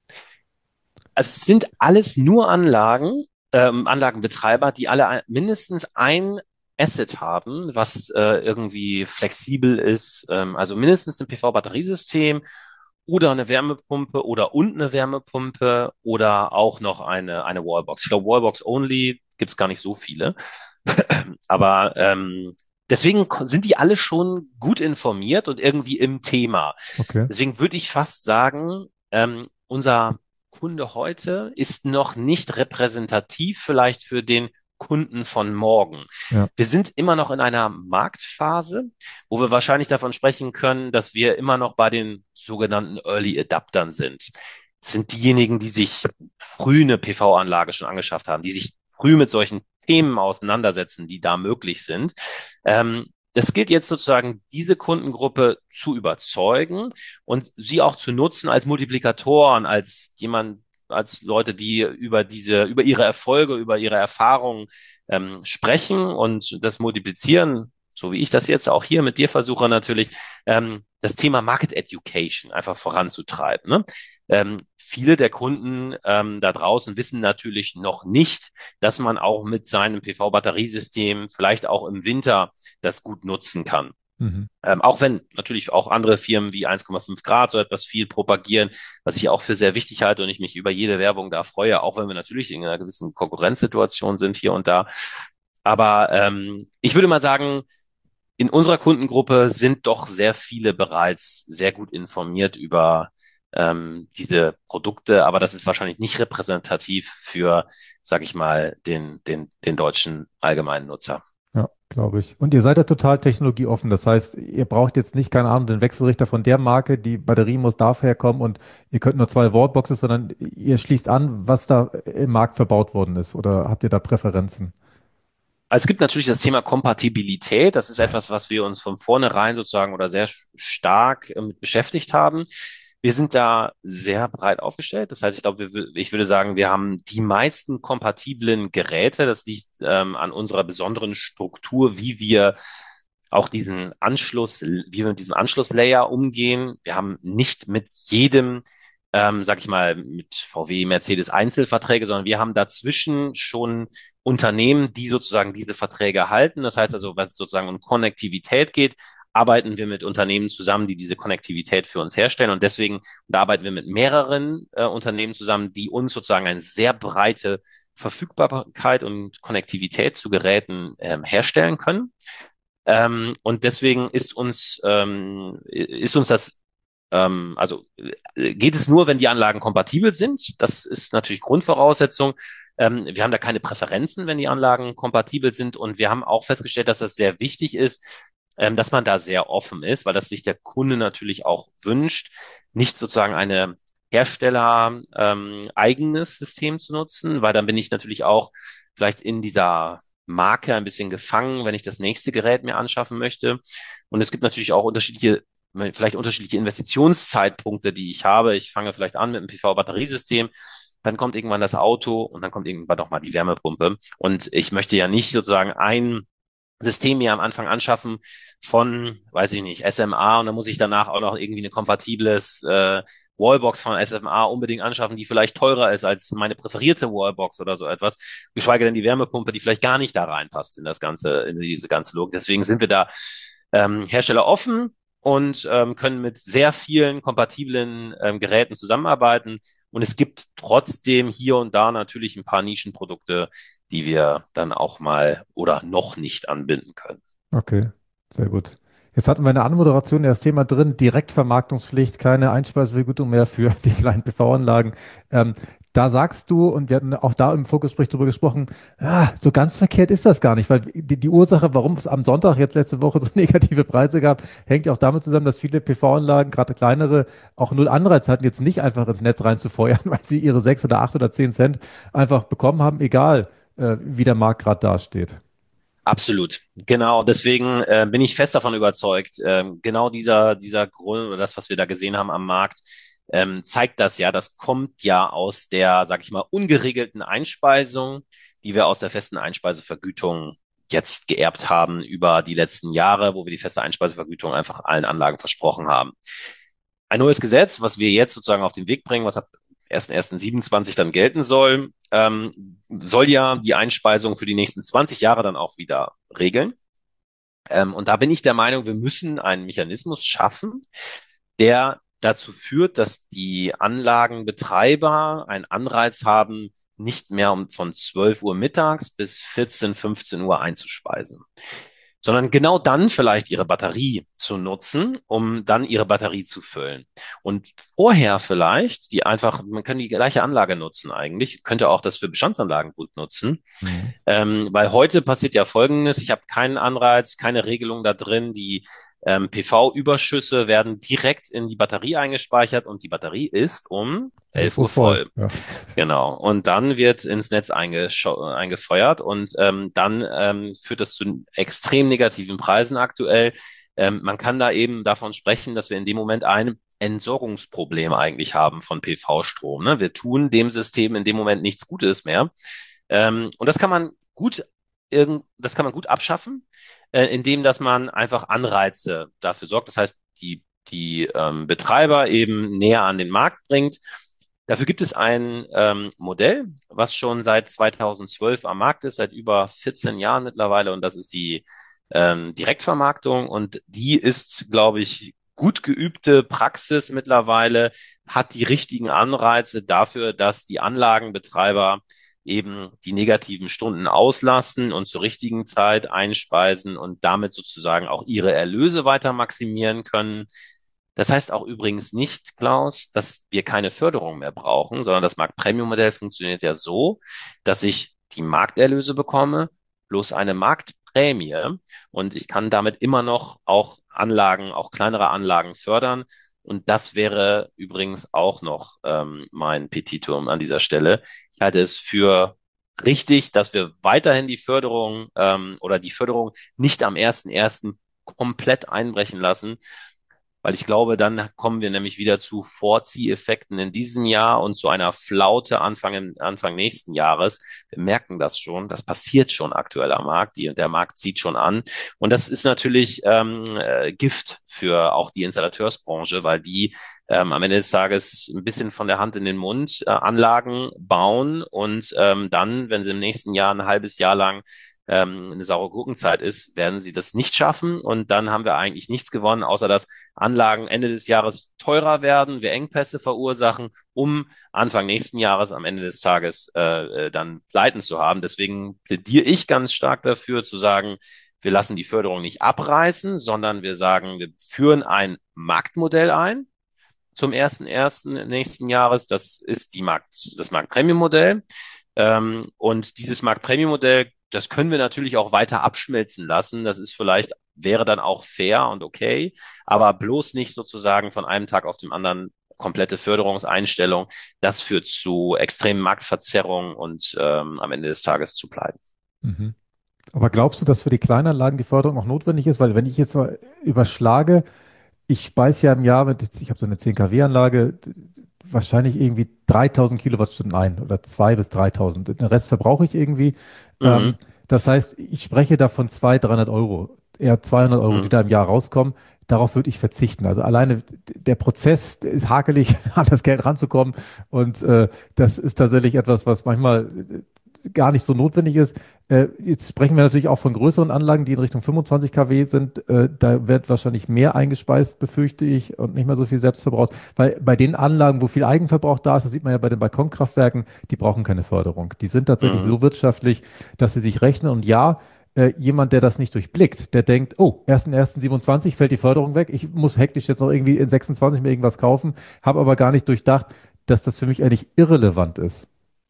Also es sind alles nur Anlagenbetreiber, die alle mindestens ein Asset haben, was irgendwie flexibel ist, also mindestens ein PV-Batteriesystem oder eine Wärmepumpe oder und eine Wärmepumpe oder auch noch eine Wallbox. Ich glaube, Wallbox only gibt es gar nicht so viele. Aber deswegen sind die alle schon gut informiert und irgendwie im Thema. Okay. Deswegen würde ich fast sagen, unser Kunde heute ist noch nicht repräsentativ vielleicht für den Kunden von morgen. Ja. Wir sind immer noch in einer Marktphase, wo wir wahrscheinlich davon sprechen können, dass wir immer noch bei den sogenannten Early Adaptern sind. Das sind diejenigen, die sich früh eine PV-Anlage schon angeschafft haben, die sich früh mit solchen Themen auseinandersetzen, die da möglich sind. Das gilt jetzt sozusagen, diese Kundengruppe zu überzeugen und sie auch zu nutzen als Multiplikatoren, als Leute, die über ihre Erfolge, über ihre Erfahrungen sprechen und das multiplizieren, so wie ich das jetzt auch hier mit dir versuche natürlich, das Thema Market Education einfach voranzutreiben. Ne? Viele der Kunden da draußen wissen natürlich noch nicht, dass man auch mit seinem PV-Batteriesystem vielleicht auch im Winter das gut nutzen kann. Mhm. Auch wenn natürlich auch andere Firmen wie 1,5 Grad so etwas viel propagieren, was ich auch für sehr wichtig halte und ich mich über jede Werbung da freue, auch wenn wir natürlich in einer gewissen Konkurrenzsituation sind hier und da. Aber ich würde mal sagen, in unserer Kundengruppe sind doch sehr viele bereits sehr gut informiert über diese Produkte, aber das ist wahrscheinlich nicht repräsentativ für, sage ich mal, den deutschen allgemeinen Nutzer. Ja, glaube ich. Und ihr seid ja total technologieoffen. Das heißt, ihr braucht jetzt nicht, keine Ahnung, den Wechselrichter von der Marke, die Batterie muss dafür kommen und ihr könnt nur zwei Wallboxes, sondern ihr schließt an, was da im Markt verbaut worden ist. Oder habt ihr da Präferenzen? Also es gibt natürlich das Thema Kompatibilität. Das ist etwas, was wir uns von vornherein sozusagen oder sehr stark mit beschäftigt haben. Wir sind da sehr breit aufgestellt. Das heißt, ich würde sagen, wir haben die meisten kompatiblen Geräte. Das liegt an unserer besonderen Struktur, wie wir mit diesem Anschlusslayer umgehen. Wir haben nicht mit jedem sag ich mal, mit VW, Mercedes Einzelverträge, sondern wir haben dazwischen schon Unternehmen, die sozusagen diese Verträge halten. Das heißt also, was sozusagen um Konnektivität geht, arbeiten wir mit Unternehmen zusammen, die diese Konnektivität für uns herstellen. Und deswegen, da arbeiten wir mit mehreren Unternehmen zusammen, die uns sozusagen eine sehr breite Verfügbarkeit und Konnektivität zu Geräten herstellen können. Und deswegen ist uns das also geht es nur, wenn die Anlagen kompatibel sind. Das ist natürlich Grundvoraussetzung. Wir haben da keine Präferenzen, wenn die Anlagen kompatibel sind. Und wir haben auch festgestellt, dass das sehr wichtig ist, dass man da sehr offen ist, weil das sich der Kunde natürlich auch wünscht, nicht sozusagen eine Hersteller eigenes System zu nutzen, weil dann bin ich natürlich auch vielleicht in dieser Marke ein bisschen gefangen, wenn ich das nächste Gerät mir anschaffen möchte. Und es gibt natürlich auch vielleicht unterschiedliche Investitionszeitpunkte, die ich habe. Ich fange vielleicht an mit einem PV-Batteriesystem, dann kommt irgendwann das Auto und dann kommt irgendwann nochmal die Wärmepumpe. Und ich möchte ja nicht sozusagen ein System mir am Anfang anschaffen von, weiß ich nicht, SMA und dann muss ich danach auch noch irgendwie eine kompatibles Wallbox von SMA unbedingt anschaffen, die vielleicht teurer ist als meine präferierte Wallbox oder so etwas, geschweige denn die Wärmepumpe, die vielleicht gar nicht da reinpasst in das ganze, in diese ganze Logik. Deswegen sind wir da Hersteller offen und können mit sehr vielen kompatiblen Geräten zusammenarbeiten. Und es gibt trotzdem hier und da natürlich ein paar Nischenprodukte, die wir dann auch mal oder noch nicht anbinden können. Okay, sehr gut. Jetzt hatten wir in der Anmoderation ja das Thema drin, Direktvermarktungspflicht, keine Einspeisevergütung mehr für die kleinen PV-Anlagen. Da sagst du, und wir hatten auch da im Vorgespräch darüber gesprochen, so ganz verkehrt ist das gar nicht, weil die Ursache, warum es am Sonntag jetzt letzte Woche so negative Preise gab, hängt ja auch damit zusammen, dass viele PV-Anlagen, gerade kleinere, auch null Anreiz hatten, jetzt nicht einfach ins Netz reinzufeuern, weil sie ihre 6 oder 8 oder 10 Cent einfach bekommen haben, egal wie der Markt gerade dasteht. Absolut, genau. Deswegen bin ich fest davon überzeugt, genau dieser Grund oder das, was wir da gesehen haben am Markt, zeigt das ja. Das kommt ja aus der, sag ich mal, ungeregelten Einspeisung, die wir aus der festen Einspeisevergütung jetzt geerbt haben über die letzten Jahre, wo wir die feste Einspeisevergütung einfach allen Anlagen versprochen haben. Ein neues Gesetz, was wir jetzt sozusagen auf den Weg bringen, was ab 1.1.27 dann gelten soll, soll ja die Einspeisung für die nächsten 20 Jahre dann auch wieder regeln. Und da bin ich der Meinung, wir müssen einen Mechanismus schaffen, der dazu führt, dass die Anlagenbetreiber einen Anreiz haben, nicht mehr von 12 Uhr mittags bis 14, 15 Uhr einzuspeisen, sondern genau dann vielleicht ihre Batterie zu nutzen, um dann ihre Batterie zu füllen. Und vorher vielleicht, man kann die gleiche Anlage nutzen eigentlich, könnte auch das für Bestandsanlagen gut nutzen, Mhm. weil heute passiert ja Folgendes, ich habe keinen Anreiz, keine Regelung da drin, die PV-Überschüsse werden direkt in die Batterie eingespeichert und die Batterie ist um 11 11 Uhr Uhr voll. voll. Ja. Genau. Und dann wird ins Netz eingefeuert und dann führt das zu extrem negativen Preisen aktuell. Man kann da eben davon sprechen, dass wir in dem Moment ein Entsorgungsproblem eigentlich haben von PV-Strom. Ne? Wir tun dem System in dem Moment nichts Gutes mehr. Und das kann man gut abschaffen, indem dass man einfach Anreize dafür sorgt. Das heißt, die Betreiber eben näher an den Markt bringt. Dafür gibt es ein Modell, was schon seit 2012 am Markt ist, seit über 14 Jahren mittlerweile. Und das ist die Direktvermarktung. Und die ist, glaube ich, gut geübte Praxis mittlerweile, hat die richtigen Anreize dafür, dass die Anlagenbetreiber eben die negativen Stunden auslassen und zur richtigen Zeit einspeisen und damit sozusagen auch ihre Erlöse weiter maximieren können. Das heißt auch übrigens nicht, Klaus, dass wir keine Förderung mehr brauchen, sondern das Marktprämienmodell funktioniert ja so, dass ich die Markterlöse bekomme, plus eine Marktprämie und ich kann damit immer noch auch Anlagen, auch kleinere Anlagen fördern. Und das wäre übrigens auch noch mein Petitum an dieser Stelle. Ich halte es für richtig, dass wir weiterhin die Förderung oder die Förderung nicht am 1.1. komplett einbrechen lassen, weil ich glaube, dann kommen wir nämlich wieder zu Vorzieheffekten in diesem Jahr und zu einer Flaute Anfang nächsten Jahres. Wir merken das schon, das passiert schon aktuell am Markt, der Markt zieht schon an. Und das ist natürlich Gift für auch die Installateursbranche, weil die am Ende des Tages ein bisschen von der Hand in den Mund Anlagen bauen und dann, wenn sie im nächsten Jahr ein halbes Jahr lang eine saure Gurkenzeit ist, werden sie das nicht schaffen. Und dann haben wir eigentlich nichts gewonnen, außer dass Anlagen Ende des Jahres teurer werden, wir Engpässe verursachen, um Anfang nächsten Jahres am Ende des Tages dann Pleiten zu haben. Deswegen plädiere ich ganz stark dafür zu sagen, wir lassen die Förderung nicht abreißen, sondern wir sagen, wir führen ein Marktmodell ein zum 1.1. nächsten Jahres. Das ist das Marktprämienmodell. Und dieses Marktprämienmodell, das können wir natürlich auch weiter abschmelzen lassen. Das ist vielleicht, wäre dann auch fair und okay, aber bloß nicht sozusagen von einem Tag auf den anderen komplette Förderungseinstellung. Das führt zu extremen Marktverzerrungen und am Ende des Tages zu Pleiten. Mhm. Aber glaubst du, dass für die Kleinanlagen die Förderung auch notwendig ist? Weil wenn ich jetzt mal überschlage, ich speise ja im Jahr ich habe so eine 10 kW-Anlage, wahrscheinlich irgendwie 3000 Kilowattstunden ein oder 2.000 bis 3.000. Den Rest verbrauche ich irgendwie. Ähm, Mhm. Das heißt, ich spreche da von 200, 300 Euro, eher 200 Euro, die Mhm. da im Jahr rauskommen. Darauf würde ich verzichten. Also alleine der Prozess ist hakelig, an das Geld ranzukommen. Und das ist tatsächlich etwas, was manchmal gar nicht so notwendig ist. Jetzt sprechen wir natürlich auch von größeren Anlagen, die in Richtung 25 kW sind. Da wird wahrscheinlich mehr eingespeist, befürchte ich, und nicht mehr so viel selbst verbraucht. Weil bei den Anlagen, wo viel Eigenverbrauch da ist, das sieht man ja bei den Balkonkraftwerken, die brauchen keine Förderung. Die sind tatsächlich Mhm. so wirtschaftlich, dass sie sich rechnen. Und ja, jemand, der das nicht durchblickt, der denkt, oh, 1.1.27 fällt die Förderung weg, ich muss hektisch jetzt noch irgendwie in 26 mir irgendwas kaufen, habe aber gar nicht durchdacht, dass das für mich eigentlich irrelevant ist.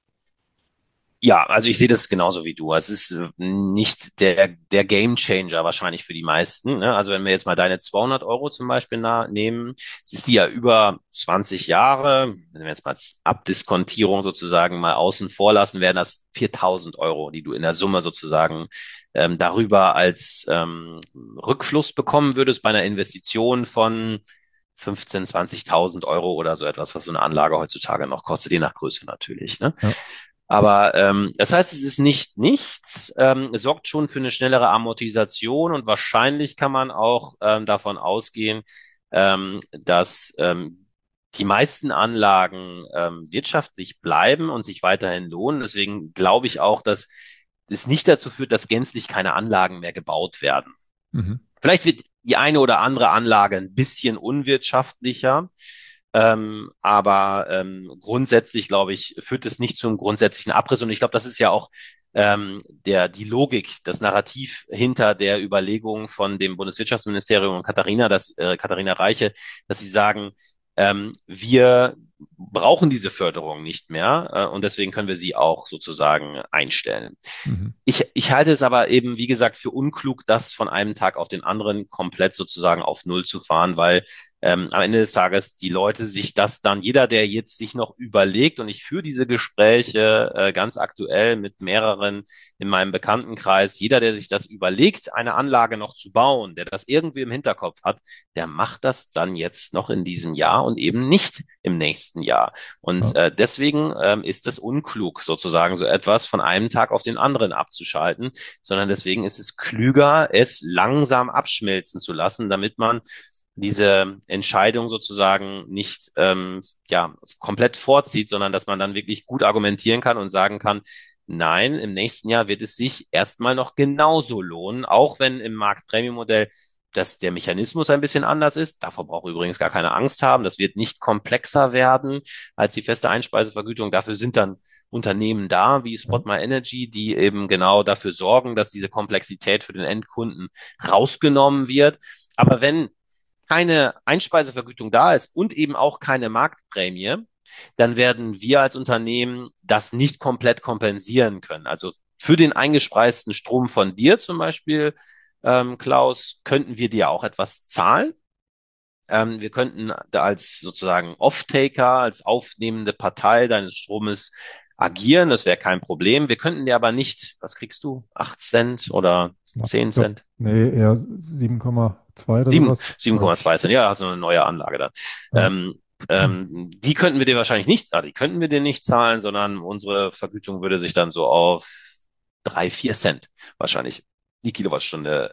Ja, also ich sehe das genauso wie du. Es ist nicht der Game Changer wahrscheinlich für die meisten. Ne? Also wenn wir jetzt mal deine 200 Euro zum Beispiel nehmen, siehst du ja über 20 Jahre, wenn wir jetzt mal Abdiskontierung sozusagen mal außen vor lassen, wären das 4.000 Euro, die du in der Summe sozusagen darüber als Rückfluss bekommen würdest bei einer Investition von 15.000, 20.000 Euro oder so etwas, was so eine Anlage heutzutage noch kostet, je nach Größe natürlich. Ne? Ja. Aber das heißt, es ist nicht nichts. Es sorgt schon für eine schnellere Amortisation und wahrscheinlich kann man auch davon ausgehen, dass die meisten Anlagen wirtschaftlich bleiben und sich weiterhin lohnen. Deswegen glaube ich auch, dass es nicht dazu führt, dass gänzlich keine Anlagen mehr gebaut werden. Mhm. Vielleicht wird die eine oder andere Anlage ein bisschen unwirtschaftlicher. Aber grundsätzlich, glaube ich, führt es nicht zum grundsätzlichen Abriss. Und ich glaube, das ist ja auch die Logik, das Narrativ hinter der Überlegung von dem Bundeswirtschaftsministerium und Katharina Reiche, dass sie sagen, wir brauchen diese Förderung nicht mehr und deswegen können wir sie auch sozusagen einstellen. Mhm. Ich halte es aber eben, wie gesagt, für unklug, das von einem Tag auf den anderen komplett sozusagen auf Null zu fahren, weil am Ende des Tages die Leute sich das dann, jeder, der jetzt sich noch überlegt, und ich führe diese Gespräche ganz aktuell mit mehreren in meinem Bekanntenkreis, jeder, der sich das überlegt, eine Anlage noch zu bauen, der das irgendwie im Hinterkopf hat, der macht das dann jetzt noch in diesem Jahr und eben nicht im nächsten Jahr. Und Ja. deswegen ist es unklug, sozusagen so etwas von einem Tag auf den anderen abzuschalten, sondern deswegen ist es klüger, es langsam abschmelzen zu lassen, damit man diese Entscheidung sozusagen nicht ja, komplett vorzieht, sondern dass man dann wirklich gut argumentieren kann und sagen kann, nein, im nächsten Jahr wird es sich erstmal noch genauso lohnen, auch wenn im Marktprämienmodell dass der Mechanismus ein bisschen anders ist. Davor braucht übrigens gar keine Angst haben. Das wird nicht komplexer werden als die feste Einspeisevergütung. Dafür sind dann Unternehmen da, wie Ja. Spot My Energy, die eben genau dafür sorgen, dass diese Komplexität für den Endkunden rausgenommen wird. Aber wenn keine Einspeisevergütung da ist und eben auch keine Marktprämie, dann werden wir als Unternehmen das nicht komplett kompensieren können. Also für den eingespeisten Strom von dir zum Beispiel, Klaus, könnten wir dir auch etwas zahlen. Wir könnten da als sozusagen Off-Taker, als aufnehmende Partei deines Stromes agieren. Das wäre kein Problem. Wir könnten dir aber nicht, was kriegst du? 8 Cent oder Ja. 10 Ich glaube, Cent? nee, eher 7,2 oder Sieben, sowas. Ja. 7,2 Cent. Ja, hast du eine neue Anlage dann. Ja. Die könnten wir dir wahrscheinlich nicht, die könnten wir dir nicht zahlen, sondern unsere Vergütung würde sich dann so auf 3, 4 Cent wahrscheinlich die Kilowattstunde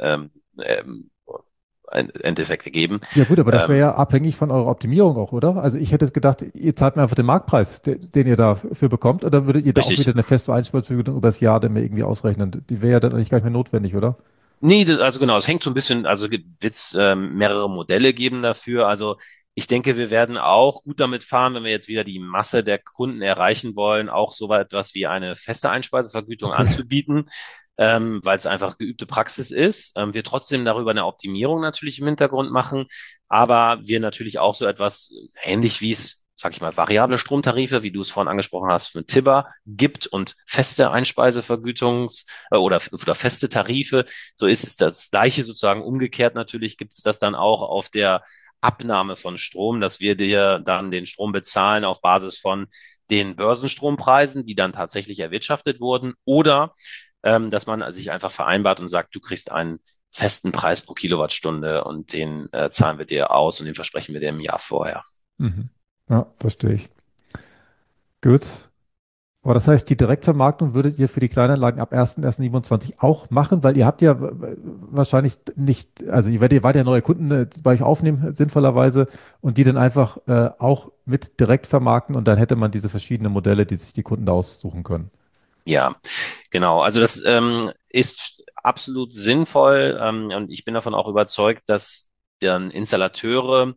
im Endeffekt ergeben. Ja gut, aber das wäre Ähm, ja abhängig von eurer Optimierung auch, oder? Also ich hätte gedacht, ihr zahlt mir einfach den Marktpreis, den ihr dafür bekommt, oder würdet ihr da auch richtig. wieder eine feste Einspeisevergütung über das Jahr dann mir irgendwie ausrechnen? Die wäre ja dann eigentlich gar nicht mehr notwendig, oder? Nee, also genau, es hängt so ein bisschen, also wird es mehrere Modelle geben dafür. Also ich denke, wir werden auch gut damit fahren, wenn wir jetzt wieder die Masse der Kunden erreichen wollen, auch so etwas wie eine feste Einspeisevergütung Okay. anzubieten, weil es einfach geübte Praxis ist. Wir trotzdem darüber eine Optimierung natürlich im Hintergrund machen, aber wir natürlich auch so etwas ähnlich wie es sag ich mal, variable Stromtarife, wie du es vorhin angesprochen hast, mit Tibber gibt und feste Einspeisevergütungs- oder feste Tarife, so ist es das Gleiche sozusagen umgekehrt. Natürlich gibt es das dann auch auf der Abnahme von Strom, dass wir dir dann den Strom bezahlen auf Basis von den Börsenstrompreisen, die dann tatsächlich erwirtschaftet wurden, oder dass man sich einfach vereinbart und sagt, du kriegst einen festen Preis pro Kilowattstunde und den zahlen wir dir aus und den versprechen wir dir im Jahr vorher. Mhm. Ja, verstehe ich. Gut. Aber das heißt, die Direktvermarktung würdet ihr für die Kleinanlagen ab 1.1.27 auch machen, weil ihr habt ja wahrscheinlich nicht, also wart ja neue Kunden bei euch aufnehmen, sinnvollerweise, und die dann einfach auch mit direkt vermarkten und dann hätte man diese verschiedenen Modelle, die sich die Kunden da aussuchen können. Ja, genau. Also das ist absolut sinnvoll und ich bin davon auch überzeugt, dass Installateure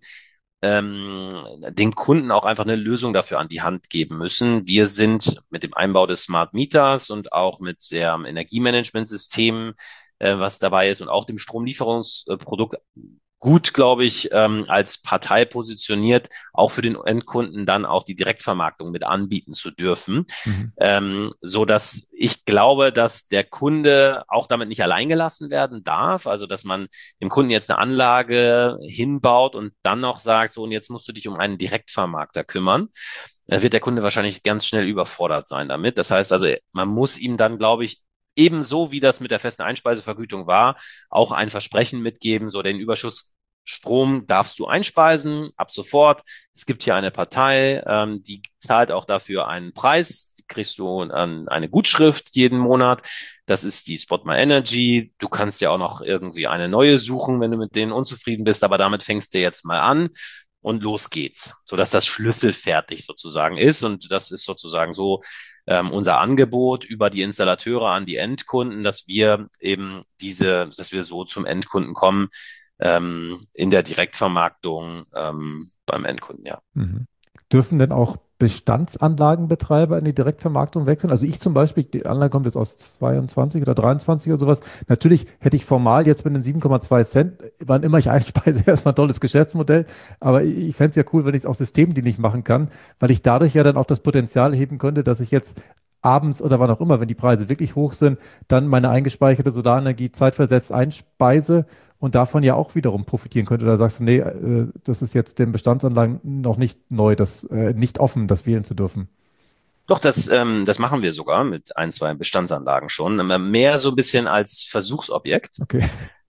den Kunden auch einfach eine Lösung dafür an die Hand geben müssen. Wir sind mit dem Einbau des Smart Meters und auch mit dem Energiemanagementsystem, was dabei ist, und auch dem Stromlieferungsprodukt gut, glaube ich, als Partei positioniert, auch für den Endkunden dann auch die Direktvermarktung mit anbieten zu dürfen, Mhm. so dass ich glaube, dass der Kunde auch damit nicht allein gelassen werden darf, also dass man dem Kunden jetzt eine Anlage hinbaut und dann noch sagt, so, und jetzt musst du dich um einen Direktvermarkter kümmern. Da wird der Kunde wahrscheinlich ganz schnell überfordert sein damit. Das heißt also, man muss ihm dann, glaube ich, ebenso wie das mit der festen Einspeisevergütung war, auch ein Versprechen mitgeben, so den Überschuss Strom darfst du einspeisen, ab sofort. Es gibt hier eine Partei, die zahlt auch dafür einen Preis. Die kriegst du eine Gutschrift jeden Monat. Das ist die Spot My Energy. Du kannst ja auch noch irgendwie eine neue suchen, wenn du mit denen unzufrieden bist, aber damit fängst du jetzt mal an und los geht's, sodass das schlüsselfertig sozusagen ist. Und das ist sozusagen so unser Angebot über die Installateure an die Endkunden, dass wir eben dass wir so zum Endkunden kommen, in der Direktvermarktung beim Endkunden, ja. Mhm. Dürfen denn auch Bestandsanlagenbetreiber in die Direktvermarktung wechseln? Also ich zum Beispiel, die Anlage kommt jetzt aus 22 oder 23 oder sowas. Natürlich hätte ich formal jetzt mit den 7,2 Cent, wann immer ich einspeise, erstmal ein tolles Geschäftsmodell. Aber ich fände es ja cool, wenn ich es auch systemdienlich machen kann, weil ich dadurch ja dann auch das Potenzial heben könnte, dass ich jetzt abends oder wann auch immer, wenn die Preise wirklich hoch sind, dann meine eingespeicherte Solarenergie zeitversetzt einspeise und davon ja auch wiederum profitieren könnte. Da sagst du, nee, das ist jetzt den Bestandsanlagen noch nicht neu, nicht offen, das wählen zu dürfen. Doch, das machen wir sogar mit ein, zwei Bestandsanlagen schon. Mehr so ein bisschen als Versuchsobjekt. Okay.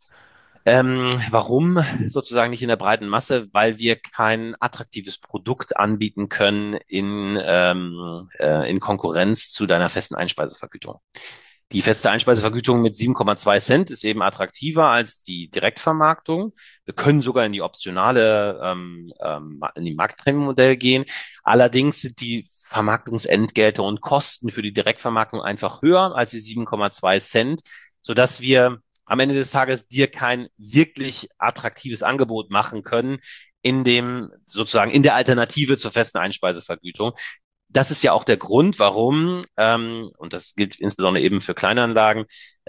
Warum sozusagen nicht in der breiten Masse? Weil wir kein attraktives Produkt anbieten können in Konkurrenz zu deiner festen Einspeisevergütung. Die feste Einspeisevergütung mit 7,2 Cent ist eben attraktiver als die Direktvermarktung. Wir können sogar in die optionale, in die Marktprämienmodell gehen. Allerdings sind die Vermarktungsentgelte und Kosten für die Direktvermarktung einfach höher als die 7,2 Cent, sodass wir am Ende des Tages dir kein wirklich attraktives Angebot machen können in dem sozusagen in der Alternative zur festen Einspeisevergütung. Das ist ja auch der Grund, warum, und das gilt insbesondere eben für Kleinanlagen,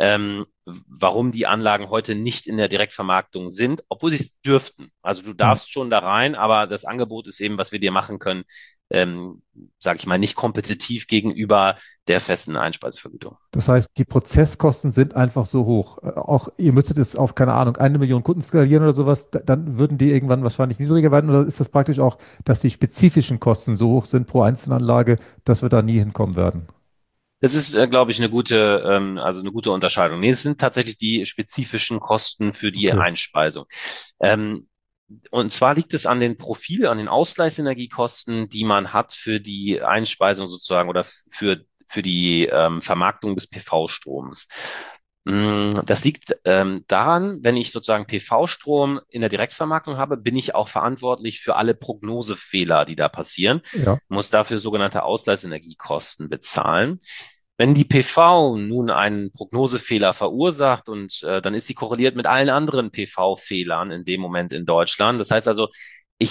warum die Anlagen heute nicht in der Direktvermarktung sind, obwohl sie es dürften. Also du Mhm. darfst schon da rein, aber das Angebot ist eben, was wir dir machen können, sage ich mal, nicht kompetitiv gegenüber der festen Einspeisevergütung. Das heißt, die Prozesskosten sind einfach so hoch. Auch ihr müsstet es auf, keine Ahnung, 1 Million Kunden skalieren oder sowas, dann würden die irgendwann wahrscheinlich niedriger werden. Oder ist das praktisch auch, dass die spezifischen Kosten so hoch sind pro Einzelanlage, dass wir da nie hinkommen werden? Das ist, glaube ich, also eine gute Unterscheidung. Nee, es sind tatsächlich die spezifischen Kosten für die Okay. Einspeisung. Ähm, und zwar liegt es an den an den Ausgleichsenergiekosten, die man hat für die Einspeisung sozusagen oder für die Vermarktung des PV-Stroms. Das liegt daran, wenn ich sozusagen PV-Strom in der Direktvermarktung habe, bin ich auch verantwortlich für alle Prognosefehler, die da passieren, Ja. muss dafür sogenannte Ausgleichsenergiekosten bezahlen. Wenn die PV nun einen Prognosefehler verursacht und dann ist sie korreliert mit allen anderen PV-Fehlern in dem Moment in Deutschland. Das heißt also,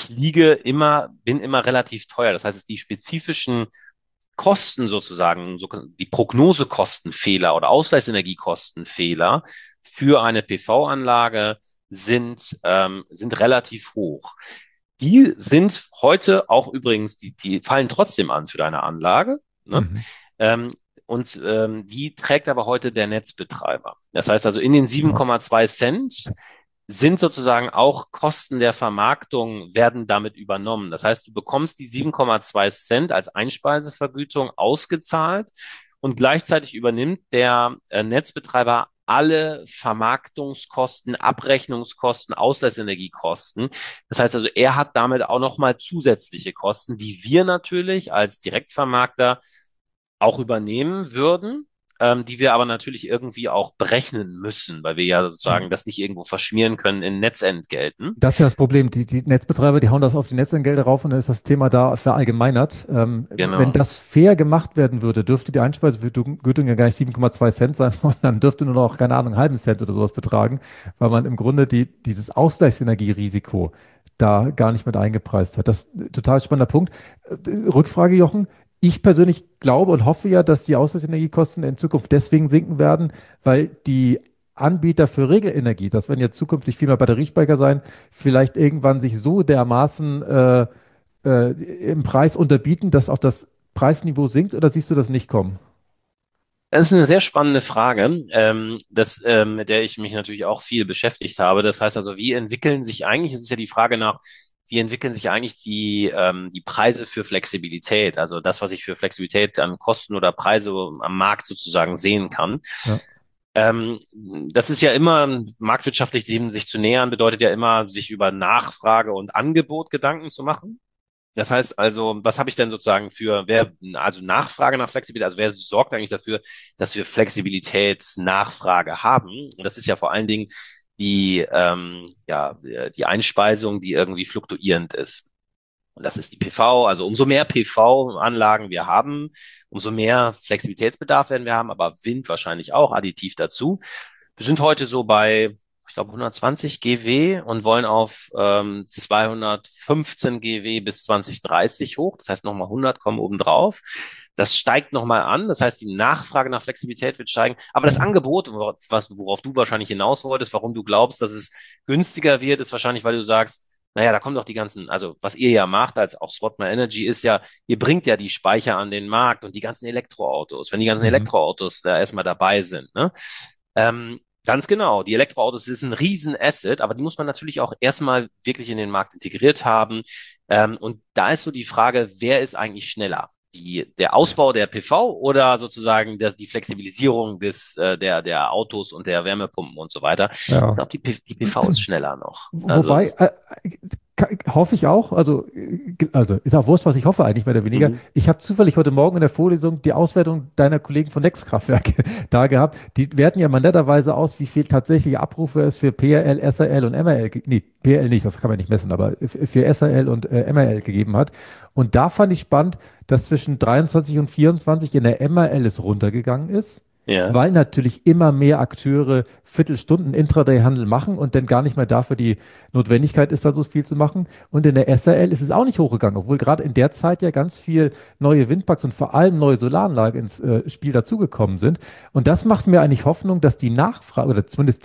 bin immer relativ teuer. Das heißt, die spezifischen Kosten sozusagen, so die Prognosekostenfehler oder Ausgleichsenergiekostenfehler für eine PV-Anlage sind relativ hoch. Die sind heute auch übrigens, die fallen trotzdem an für deine Anlage. Ne? Mhm. Ähm, die trägt aber heute der Netzbetreiber. Das heißt also, in den Ja. 7,2 Cent sind sozusagen auch Kosten der Vermarktung werden damit übernommen. Das heißt, du bekommst die 7,2 Cent als Einspeisevergütung ausgezahlt und gleichzeitig übernimmt der Netzbetreiber alle Vermarktungskosten, Abrechnungskosten, Ausgleichsenergiekosten. Das heißt also, er hat damit auch nochmal zusätzliche Kosten, die wir natürlich als Direktvermarkter auch übernehmen würden, die wir aber natürlich irgendwie auch berechnen müssen, weil wir ja sozusagen das nicht irgendwo verschmieren können in Netzentgelten. Das ist ja das Problem. Die Netzbetreiber, die hauen das auf die Netzentgelte rauf und dann ist das Thema da verallgemeinert. Wenn Genau. das fair gemacht werden würde, dürfte die Einspeisevergütung ja gar nicht 7,2 Cent sein, sondern dann dürfte nur noch, keine Ahnung, einen halben Cent oder sowas betragen, weil man im Grunde dieses Ausgleichsenergierisiko da gar nicht mit eingepreist hat. Das ist ein total spannender Punkt. Rückfrage, Jochen. Ich persönlich glaube und hoffe ja, dass die Ausgleichsenergiekosten in Zukunft deswegen sinken werden, weil die Anbieter für Regelenergie, das werden jetzt zukünftig viel mehr Batteriespeicher sein, vielleicht irgendwann sich so dermaßen im Preis unterbieten, dass auch das Preisniveau sinkt, oder siehst du das nicht kommen? Das ist eine sehr spannende Frage, mit der ich mich natürlich auch viel beschäftigt habe. Das heißt also, wie entwickeln sich eigentlich, es ist ja die Frage nach, wie entwickeln sich eigentlich die Preise für Flexibilität? Also das, was ich für Flexibilität an Kosten oder Preise am Markt sozusagen sehen kann. Ja. Ähm, Das ist ja immer marktwirtschaftlich dem sich zu nähern, bedeutet ja immer, sich über Nachfrage und Angebot Gedanken zu machen. Das heißt also, was habe ich denn sozusagen also Nachfrage nach Flexibilität, also wer sorgt eigentlich dafür, dass wir Flexibilitätsnachfrage haben? Und das ist ja vor allen Dingen die Einspeisung, die irgendwie fluktuierend ist. Und das ist die PV. Also umso mehr PV-Anlagen wir haben, umso mehr Flexibilitätsbedarf werden wir haben, aber Wind wahrscheinlich auch additiv dazu. Wir sind heute so bei, ich glaube, 120 GW und wollen auf 215 GW bis 2030 hoch. Das heißt, nochmal 100 kommen obendrauf. Das steigt nochmal an. Das heißt, die Nachfrage nach Flexibilität wird steigen. Aber das Angebot, worauf du wahrscheinlich hinaus wolltest, warum du glaubst, dass es günstiger wird, ist wahrscheinlich, weil du sagst, naja, da kommen doch die ganzen, also was ihr ja macht als auch Swatman Energy ist ja, ihr bringt ja die Speicher an den Markt und die ganzen Elektroautos, wenn die ganzen Mhm. Elektroautos da erstmal dabei sind, ne? Ganz genau, die Elektroautos ist ein Riesen-Asset, aber die muss man natürlich auch erstmal wirklich in den Markt integriert haben. Und da ist so die Frage, wer ist eigentlich schneller? Der Ausbau der PV oder sozusagen die Flexibilisierung der Autos und der Wärmepumpen und so weiter? Ich Ja. glaube, die PV ist schneller noch. Also Wobei, hoffe ich auch, also ist auch Wurst, was ich hoffe eigentlich mehr oder weniger. mhm. Ich habe zufällig heute Morgen in der Vorlesung die Auswertung deiner Kollegen von Nextkraftwerk da gehabt. Die werten ja mal netterweise aus, wie viel tatsächliche Abrufe es für PRL, SRL und MRL, nee, PRL nicht, das kann man nicht messen, aber für SRL und MRL gegeben hat. Und da fand ich spannend, dass zwischen 23 und 24 in der MRL es runtergegangen ist, Ja. weil natürlich immer mehr Akteure Viertelstunden Intraday-Handel machen und dann gar nicht mehr dafür die Notwendigkeit ist, da so viel zu machen. Und in der SRL ist es auch nicht hochgegangen, obwohl gerade in der Zeit ja ganz viel neue Windparks und vor allem neue Solaranlagen ins Spiel dazugekommen sind. Und das macht mir eigentlich Hoffnung, dass die Nachfrage oder zumindest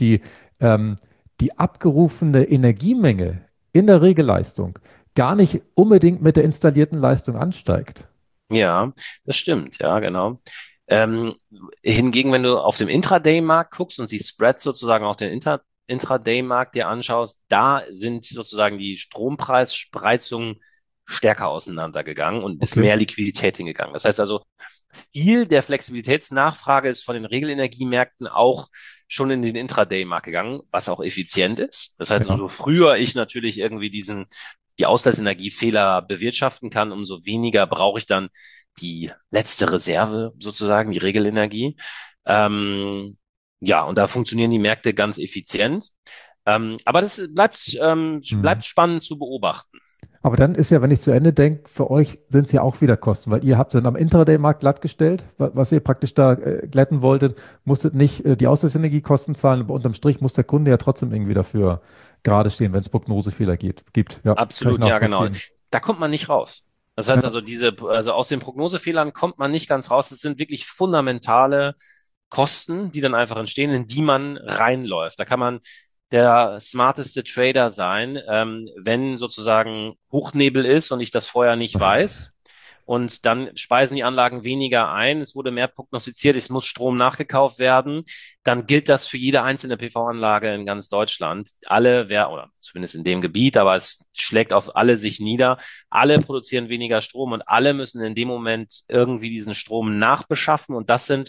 die abgerufene Energiemenge in der Regelleistung gar nicht unbedingt mit der installierten Leistung ansteigt. Ja, das stimmt, ja, genau. Ähm, Hingegen, wenn du auf dem Intraday-Markt guckst und die Spreads sozusagen auf den Intraday-Markt dir anschaust, da sind sozusagen die Strompreisspreizungen stärker auseinandergegangen und ist Okay. mehr Liquidität hingegangen. Das heißt also, viel der Flexibilitätsnachfrage ist von den Regelenergiemärkten auch schon in den Intraday-Markt gegangen, was auch effizient ist. Das heißt, Ja. umso früher ich natürlich irgendwie die Ausgleichsenergiefehler bewirtschaften kann, umso weniger brauche ich dann die letzte Reserve sozusagen, die Regelenergie. Ähm, ja, und da funktionieren die Märkte ganz effizient. Aber das Hm. bleibt spannend zu beobachten. Aber dann ist ja, wenn ich zu Ende denke, für euch sind es ja auch wieder Kosten, weil ihr habt dann am Intraday-Markt glattgestellt, was ihr praktisch da glätten wolltet, musstet nicht die Ausgleichsenergiekosten zahlen, aber unterm Strich muss der Kunde ja trotzdem irgendwie dafür gerade stehen, wenn es Prognosefehler gibt. Ja, kann ich Absolut, ja, genau. nachvollziehen. Da kommt man nicht raus. Das heißt Ja. also, also aus den Prognosefehlern kommt man nicht ganz raus. Das sind wirklich fundamentale Kosten, die dann einfach entstehen, in die man reinläuft. Da kann man der smarteste Trader sein, wenn sozusagen Hochnebel ist und ich das vorher nicht weiß. Und dann speisen die Anlagen weniger ein. Es wurde mehr prognostiziert, es muss Strom nachgekauft werden. Dann gilt das für jede einzelne PV-Anlage in ganz Deutschland. Oder zumindest in dem Gebiet, aber es schlägt auf alle sich nieder. Alle produzieren weniger Strom und alle müssen in dem Moment irgendwie diesen Strom nachbeschaffen. Und das sind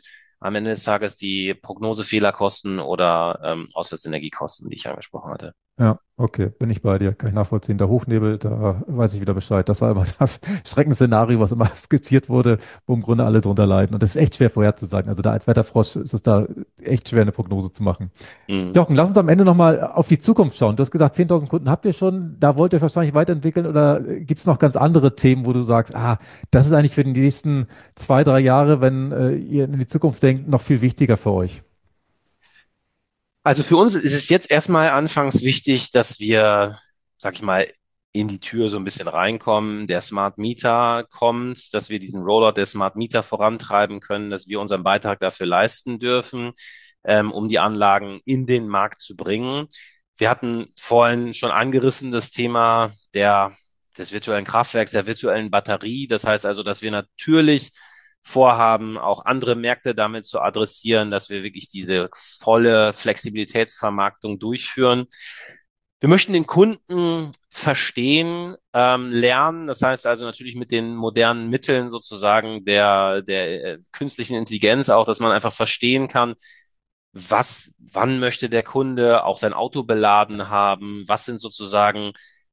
am Ende des Tages die Prognosefehlerkosten oder Auslandsenergiekosten, die ich angesprochen hatte. Ja, okay, bin ich bei dir, kann ich nachvollziehen. Der Hochnebel, da weiß ich wieder Bescheid. Das war immer das Schreckensszenario, was immer skizziert wurde, wo im Grunde alle drunter leiden. Und das ist echt schwer vorherzusagen. Also da als Wetterfrosch ist es da echt schwer, eine Prognose zu machen. Mhm. Jochen, lass uns am Ende nochmal auf die Zukunft schauen. Du hast gesagt, 10.000 Kunden habt ihr schon. Da wollt ihr wahrscheinlich weiterentwickeln oder gibt es noch ganz andere Themen, wo du sagst, das ist eigentlich für die nächsten 2, 3 Jahre, wenn ihr in die Zukunft denkt, noch viel wichtiger für euch? Also für uns ist es jetzt erstmal anfangs wichtig, dass wir, sag ich mal, in die Tür so ein bisschen reinkommen, der Smart Meter kommt, dass wir diesen Rollout der Smart Meter vorantreiben können, dass wir unseren Beitrag dafür leisten dürfen, um die Anlagen in den Markt zu bringen. Wir hatten vorhin schon angerissen das Thema des virtuellen Kraftwerks, der virtuellen Batterie. Das heißt also, dass wir natürlich vorhaben, auch andere Märkte damit zu adressieren, dass wir wirklich diese volle Flexibilitätsvermarktung durchführen. Wir möchten den Kunden verstehen, lernen. Das heißt also natürlich mit den modernen Mitteln sozusagen der künstlichen Intelligenz auch, dass man einfach verstehen kann, wann möchte der Kunde auch sein Auto beladen haben, was sind sozusagen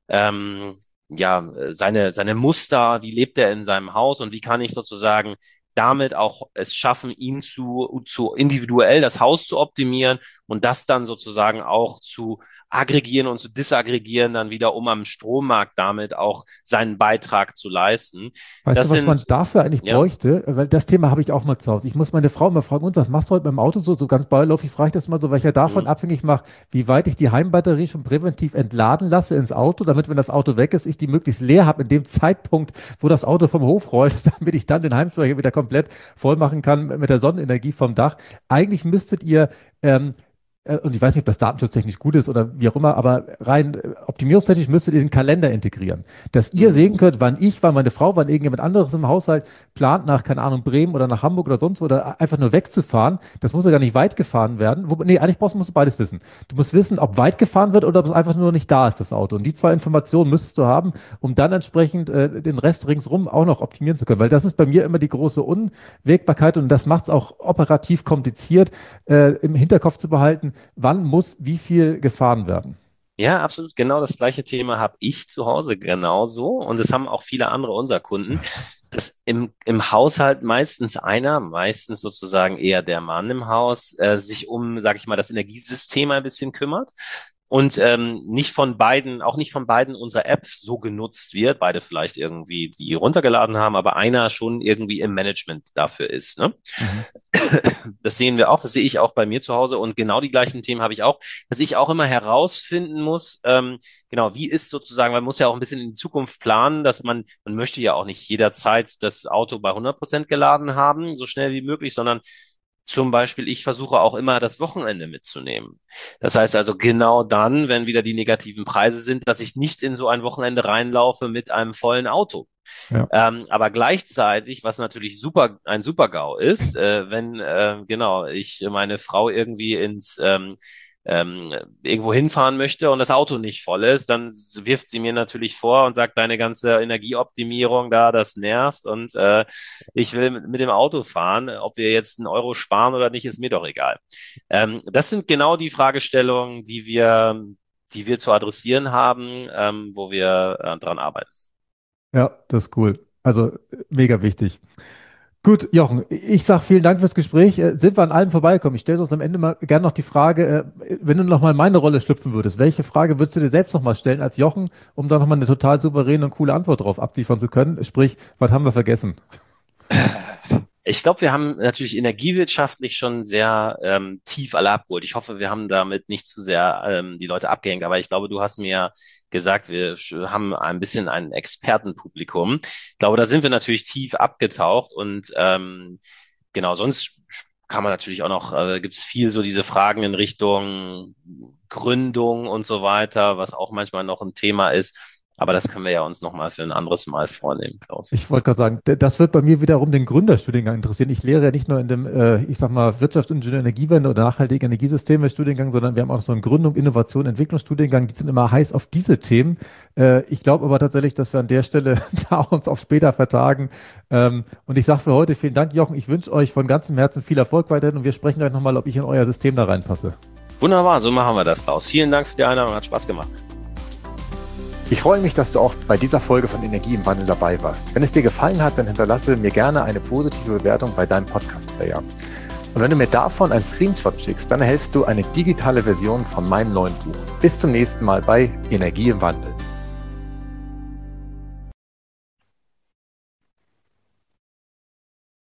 seine Muster, wie lebt er in seinem Haus und wie kann ich sozusagen damit auch es schaffen, ihn zu individuell das Haus zu optimieren und das dann sozusagen auch zu aggregieren und zu disaggregieren, dann wieder, um am Strommarkt damit auch seinen Beitrag zu leisten. Weißt du, Das was man sind, dafür eigentlich ja. bräuchte? Weil das Thema habe ich auch mal zu Hause. Ich muss meine Frau immer fragen, und was machst du heute mit dem Auto so? So ganz beiläufig frage ich das mal so, weil ich ja davon Mhm. abhängig mache, wie weit ich die Heimbatterie schon präventiv entladen lasse ins Auto, damit, wenn das Auto weg ist, ich die möglichst leer habe in dem Zeitpunkt, wo das Auto vom Hof rollt, damit ich dann den Heimspeicher wieder komplett voll machen kann mit der Sonnenenergie vom Dach. Eigentlich müsstet ihr und ich weiß nicht, ob das datenschutztechnisch gut ist oder wie auch immer, aber rein optimierungstechnisch müsstet ihr den Kalender integrieren, dass ihr Mhm. sehen könnt, wann meine Frau, wann irgendjemand anderes im Haushalt plant, nach, keine Ahnung, Bremen oder nach Hamburg oder sonst wo, oder einfach nur wegzufahren. Das muss ja gar nicht weit gefahren werden. Nee, eigentlich musst du beides wissen. Du musst wissen, ob weit gefahren wird oder ob es einfach nur nicht da ist, das Auto. Und die zwei Informationen müsstest du haben, um dann entsprechend den Rest ringsrum auch noch optimieren zu können. Weil das ist bei mir immer die große Unwägbarkeit und das macht es auch operativ kompliziert, im Hinterkopf zu behalten, wann muss wie viel gefahren werden. Ja, absolut. Genau das gleiche Thema habe ich zu Hause genauso. Und das haben auch viele andere unserer Kunden, dass im Haushalt meistens sozusagen eher der Mann im Haus, sich um, sage ich mal, das Energiesystem ein bisschen kümmert. Und auch nicht von beiden unserer App so genutzt wird, beide vielleicht irgendwie die runtergeladen haben, aber einer schon irgendwie im Management dafür ist. Ne? Mhm. Das sehen wir auch, das sehe ich auch bei mir zu Hause und genau die gleichen Themen habe ich auch, dass ich auch immer herausfinden muss, genau, wie ist sozusagen, man muss ja auch ein bisschen in die Zukunft planen, dass man möchte ja auch nicht jederzeit das Auto bei 100% geladen haben, so schnell wie möglich, sondern zum Beispiel, ich versuche auch immer das Wochenende mitzunehmen. Das heißt also genau dann, wenn wieder die negativen Preise sind, dass ich nicht in so ein Wochenende reinlaufe mit einem vollen Auto. Ja. Aber gleichzeitig, was natürlich ein Super-GAU ist, wenn genau ich meine Frau irgendwie irgendwo hinfahren möchte und das Auto nicht voll ist, dann wirft sie mir natürlich vor und sagt, deine ganze Energieoptimierung da, das nervt und ich will mit dem Auto fahren. Ob wir jetzt einen Euro sparen oder nicht, ist mir doch egal. Das sind genau die Fragestellungen, die wir zu adressieren haben, wo wir dran arbeiten. Ja, das ist cool. Also mega wichtig. Gut, Jochen, ich sage vielen Dank fürs Gespräch. Sind wir an allem vorbeigekommen? Ich stelle uns am Ende mal gerne noch die Frage, wenn du noch mal in meine Rolle schlüpfen würdest, welche Frage würdest du dir selbst noch mal stellen als Jochen, um da noch mal eine total souveräne und coole Antwort drauf abliefern zu können? Sprich, was haben wir vergessen? Ich glaube, wir haben natürlich energiewirtschaftlich schon sehr tief alle abgeholt. Ich hoffe, wir haben damit nicht zu sehr die Leute abgehängt. Aber ich glaube, du hast mir gesagt, wir haben ein bisschen ein Expertenpublikum. Ich glaube, da sind wir natürlich tief abgetaucht. Und genau, sonst kann man natürlich auch noch, gibt es viel so diese Fragen in Richtung Gründung und so weiter, was auch manchmal noch ein Thema ist. Aber das können wir ja uns nochmal für ein anderes Mal vornehmen, Klaus. Ich wollte gerade sagen, das wird bei mir wiederum den Gründerstudiengang interessieren. Ich lehre ja nicht nur in dem, ich sag mal, Wirtschaftsingenieur Energiewende oder nachhaltige Energiesysteme Studiengang, sondern wir haben auch so einen Gründung, Innovation, Entwicklungsstudiengang. Die sind immer heiß auf diese Themen. Ich glaube aber tatsächlich, dass wir an der Stelle da uns auf später vertagen. Und ich sage für heute vielen Dank, Jochen. Ich wünsche euch von ganzem Herzen viel Erfolg weiterhin und wir sprechen gleich nochmal, ob ich in euer System da reinpasse. Wunderbar, so machen wir das, Klaus. Vielen Dank für die Einladung, hat Spaß gemacht. Ich freue mich, dass du auch bei dieser Folge von Energie im Wandel dabei warst. Wenn es dir gefallen hat, dann hinterlasse mir gerne eine positive Bewertung bei deinem Podcast-Player. Und wenn du mir davon einen Screenshot schickst, dann erhältst du eine digitale Version von meinem neuen Buch. Bis zum nächsten Mal bei Energie im Wandel.